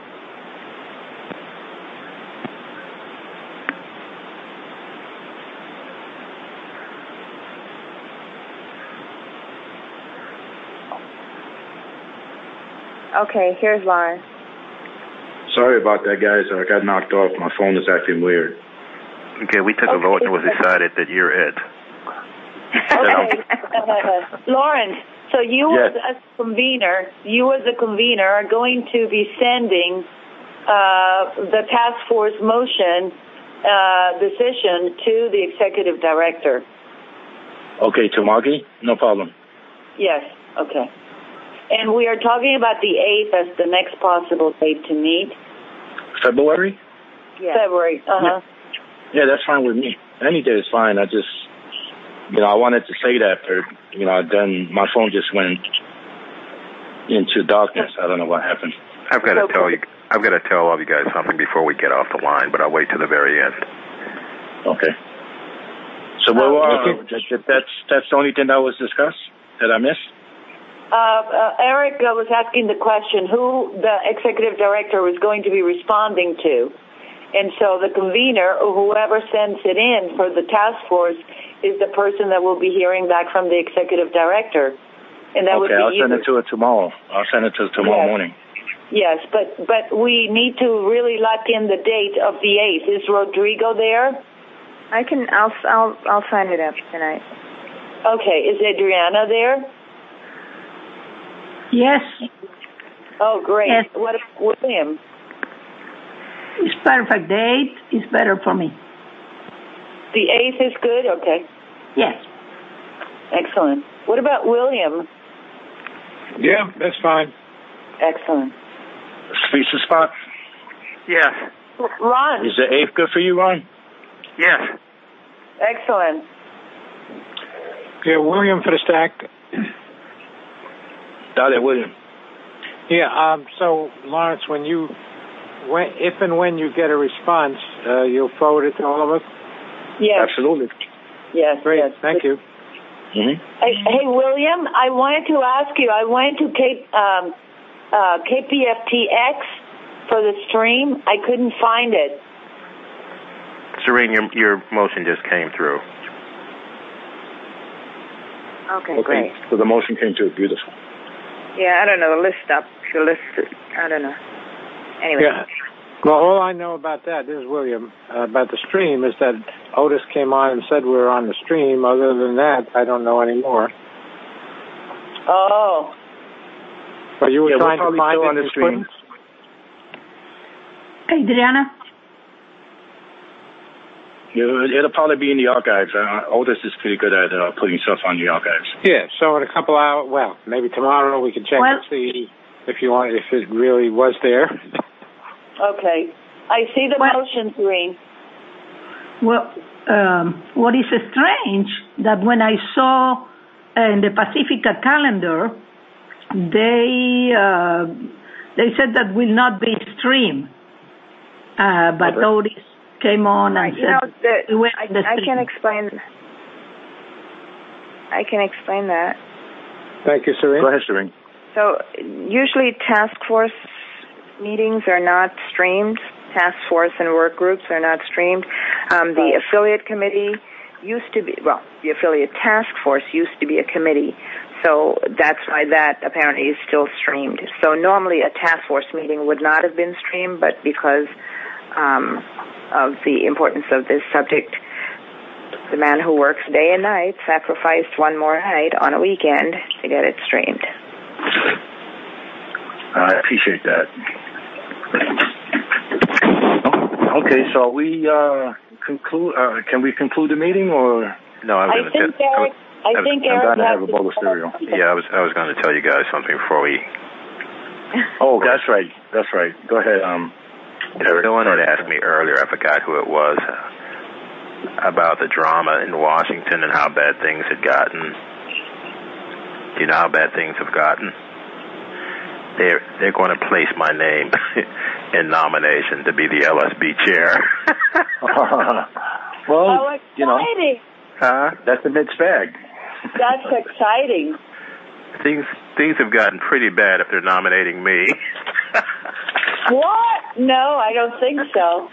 M: Okay, here's Lauren.
L: Sorry about that, guys. I got knocked off. My phone is acting weird.
A: Okay, we took okay. a vote and it was decided that you're it.
B: Okay. uh, Lawrence, so you yes. as a convener, you as a convener are going to be sending uh, the task force motion uh, decision to the executive director.
L: Okay, to Margie? No problem.
B: Yes, okay. And we are talking about the eighth as the next possible date to meet.
L: February?
B: Yeah. February, uh-huh.
L: Yeah. yeah, that's fine with me. Any day is fine. I just, you know, I wanted to say that, but, you know, then my phone just went into darkness. I don't know what happened.
A: I've got to tell you, I've got to tell all of you guys something before we get off the line, but I'll wait to the very end.
L: Okay. So, well, uh, that, that's, that's the only thing that was discussed that I missed?
B: Uh, uh, Eric uh, was asking the question who the executive director was going to be responding to. And so the convener, or whoever sends it in for the task force, is the person that will be hearing back from the executive director. And that
L: okay,
B: would be
L: I'll
B: either.
L: send it to her tomorrow. I'll send it to her tomorrow
B: yes.
L: morning.
B: Yes, but, but we need to really lock in the date of the eighth. Is Rodrigo there?
M: I can, I'll, I'll, I'll sign it up tonight.
B: Okay, is Adriana there?
I: Yes.
B: Oh, great.
I: Yes.
B: What about William?
I: It's perfect. The eighth is better for me.
B: The eighth is good? Okay.
I: Yes.
B: Excellent. What about William?
F: Yeah, that's fine.
B: Excellent.
L: Pizza spot?
A: Yes.
B: Ron?
L: Is the eighth good for you, Ron?
A: Yes.
B: Excellent.
F: Yeah, William for the stack.
L: Got it, William.
F: Yeah, um, so, Lawrence, when you, when, if and when you get a response, uh, you'll forward it to all of us?
B: Yes.
L: Absolutely.
B: Yes,
F: Great,
B: yes.
F: thank you.
L: Mm-hmm.
B: Hey, hey, William, I wanted to ask you, I went to K, um, uh, K P F T X for the stream. I couldn't find it.
A: Serene, your, your motion just came through.
M: Okay,
L: Okay,
M: great.
L: so the motion came through. Beautiful.
M: Yeah, I don't know, the list up, the list, I don't know. Anyway.
F: Yeah. Well, all I know about that, this is William, uh, about the stream is that Otis came on and said we were on the stream. Other than that, I don't know anymore.
B: Oh.
F: But you were
L: Yeah,
F: trying
L: we're
F: to
L: probably
F: find
L: still
F: it
L: on the
F: and
L: stream.
F: couldn't?
I: Adriana?
L: Yeah, it'll probably be in the archives. Uh, Otis is pretty good at uh, putting stuff on the archives.
F: Yeah, so in a couple hours, well, maybe tomorrow we can check
I: Well-
F: and see if you want, if it really was there.
B: Okay. I see the
I: Well-
B: motion, Serene.
I: Well, um, what is strange that when I saw in the Pacifica calendar, they uh, they said that will not be streamed, uh, but
L: Okay.
I: Otis came on and
M: You know,
I: said
M: the,
I: we went
M: I,
I: the
M: I
I: stream.
M: can explain, I can explain that.
F: Thank you, Serene.
L: Go ahead, Serene.
M: So usually task force meetings are not streamed. Task force and work groups are not streamed. Um, the affiliate committee used to be, well, the affiliate task force used to be a committee. So that's why that apparently is still streamed. So normally a task force meeting would not have been streamed, but because um, of the importance of this subject, the man who works day and night sacrificed one more night on a weekend to get it streamed.
L: I appreciate that. Okay, so we uh, conclude. Uh, can we conclude the meeting, or
A: No, I was
B: I
A: going to
B: think
A: tell.
B: Eric, I
A: I was-
B: think
L: I'm
B: Eric
L: going to
B: has
L: have a bowl of cereal.
A: Yeah, I was I was going to tell you guys something before we.
L: Oh, that's right. That's right. Go ahead, um, Eric.
A: Someone had asked me earlier, I forgot who it was, uh, about the drama in Washington and how bad things had gotten. Do you know how bad things have gotten? They're they're going to place my name in nomination to be the L S B chair.
L: Well,
B: Oh,
L: you know,
B: exciting.
A: Huh?
L: that's a mixed bag.
B: That's exciting.
A: Things things have gotten pretty bad if they're nominating me.
B: What? No, I don't think so.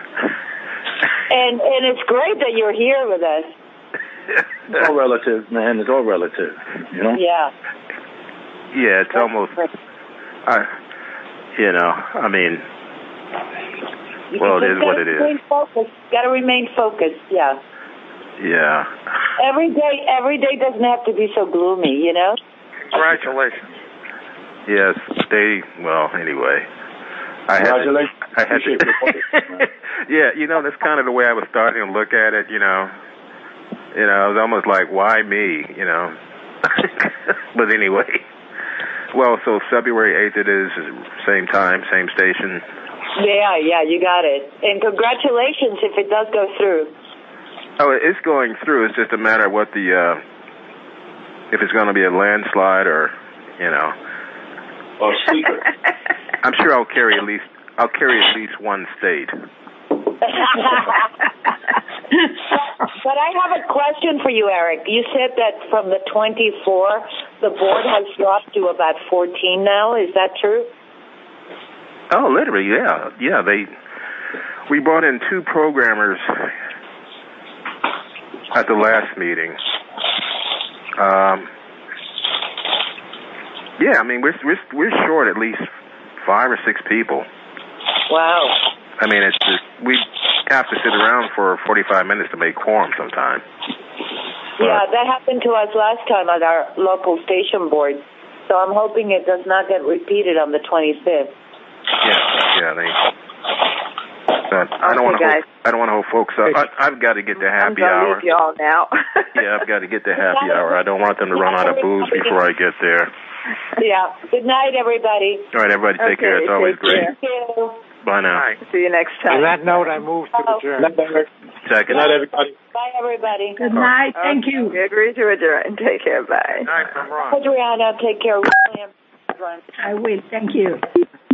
B: And and it's great that you're here with us.
L: It's all relative, man. It's all relative, you know?
B: Yeah.
A: Yeah, it's almost. I, you know, I mean, well, it is what it is.
B: Remain focused. Got to remain focused. Yeah.
A: Yeah.
B: Every day, every day doesn't have to be so gloomy, you know.
A: Congratulations. Yes, they. Well, anyway, I had. To, I had to, yeah, you know, that's kind of the way I was starting to look at it. You know, you know, I was almost like, why me? You know. But anyway. Well, so February eighth it is, same time, same station.
B: Yeah, yeah, you got it. And congratulations if it does go through.
A: Oh, it's going through. It's just a matter of what the, uh, if it's going to be a landslide or, you know.
L: Or sleeper.
A: I'm sure I'll carry at least, I'll carry at least one state.
B: But I have a question for you, Eric. You said that from the twenty-four, the board has dropped to about fourteen now. Is that true?
A: Oh, literally, yeah. Yeah, they, we brought in two programmers at the last meeting. Um, yeah, I mean, we're, we're, we're short at least five or six people.
B: Wow.
A: I mean, it's just, we have to sit around for forty-five minutes to make quorum sometime.
B: Yeah, that happened to us last time at our local station board. So I'm hoping it does not get repeated on the twenty-fifth.
A: Yeah, yeah, they. But I don't
M: Okay,
A: want to.
M: guys.
A: I don't want to hold folks up. I, I've got to get to
M: I'm
A: happy
M: gonna
A: hour.
M: leave y'all now.
A: Yeah, I've got to get to happy hour. I don't want them to run out of booze before I get there.
B: Yeah. Good night, everybody.
A: All right, everybody, take
M: Okay,
A: care. It's always
M: take
A: great.
M: care.
B: Thank you.
A: Bye now.
M: See you next
F: On
M: time.
F: that note, I move to adjourn.
A: Second.
L: Good night, everybody.
B: Bye, everybody.
I: Good night. Thank you.
M: We agree to adjourn. Take care. Bye.
A: Night from Ron.
B: Adriana, take care. William.
I: I will. Thank you.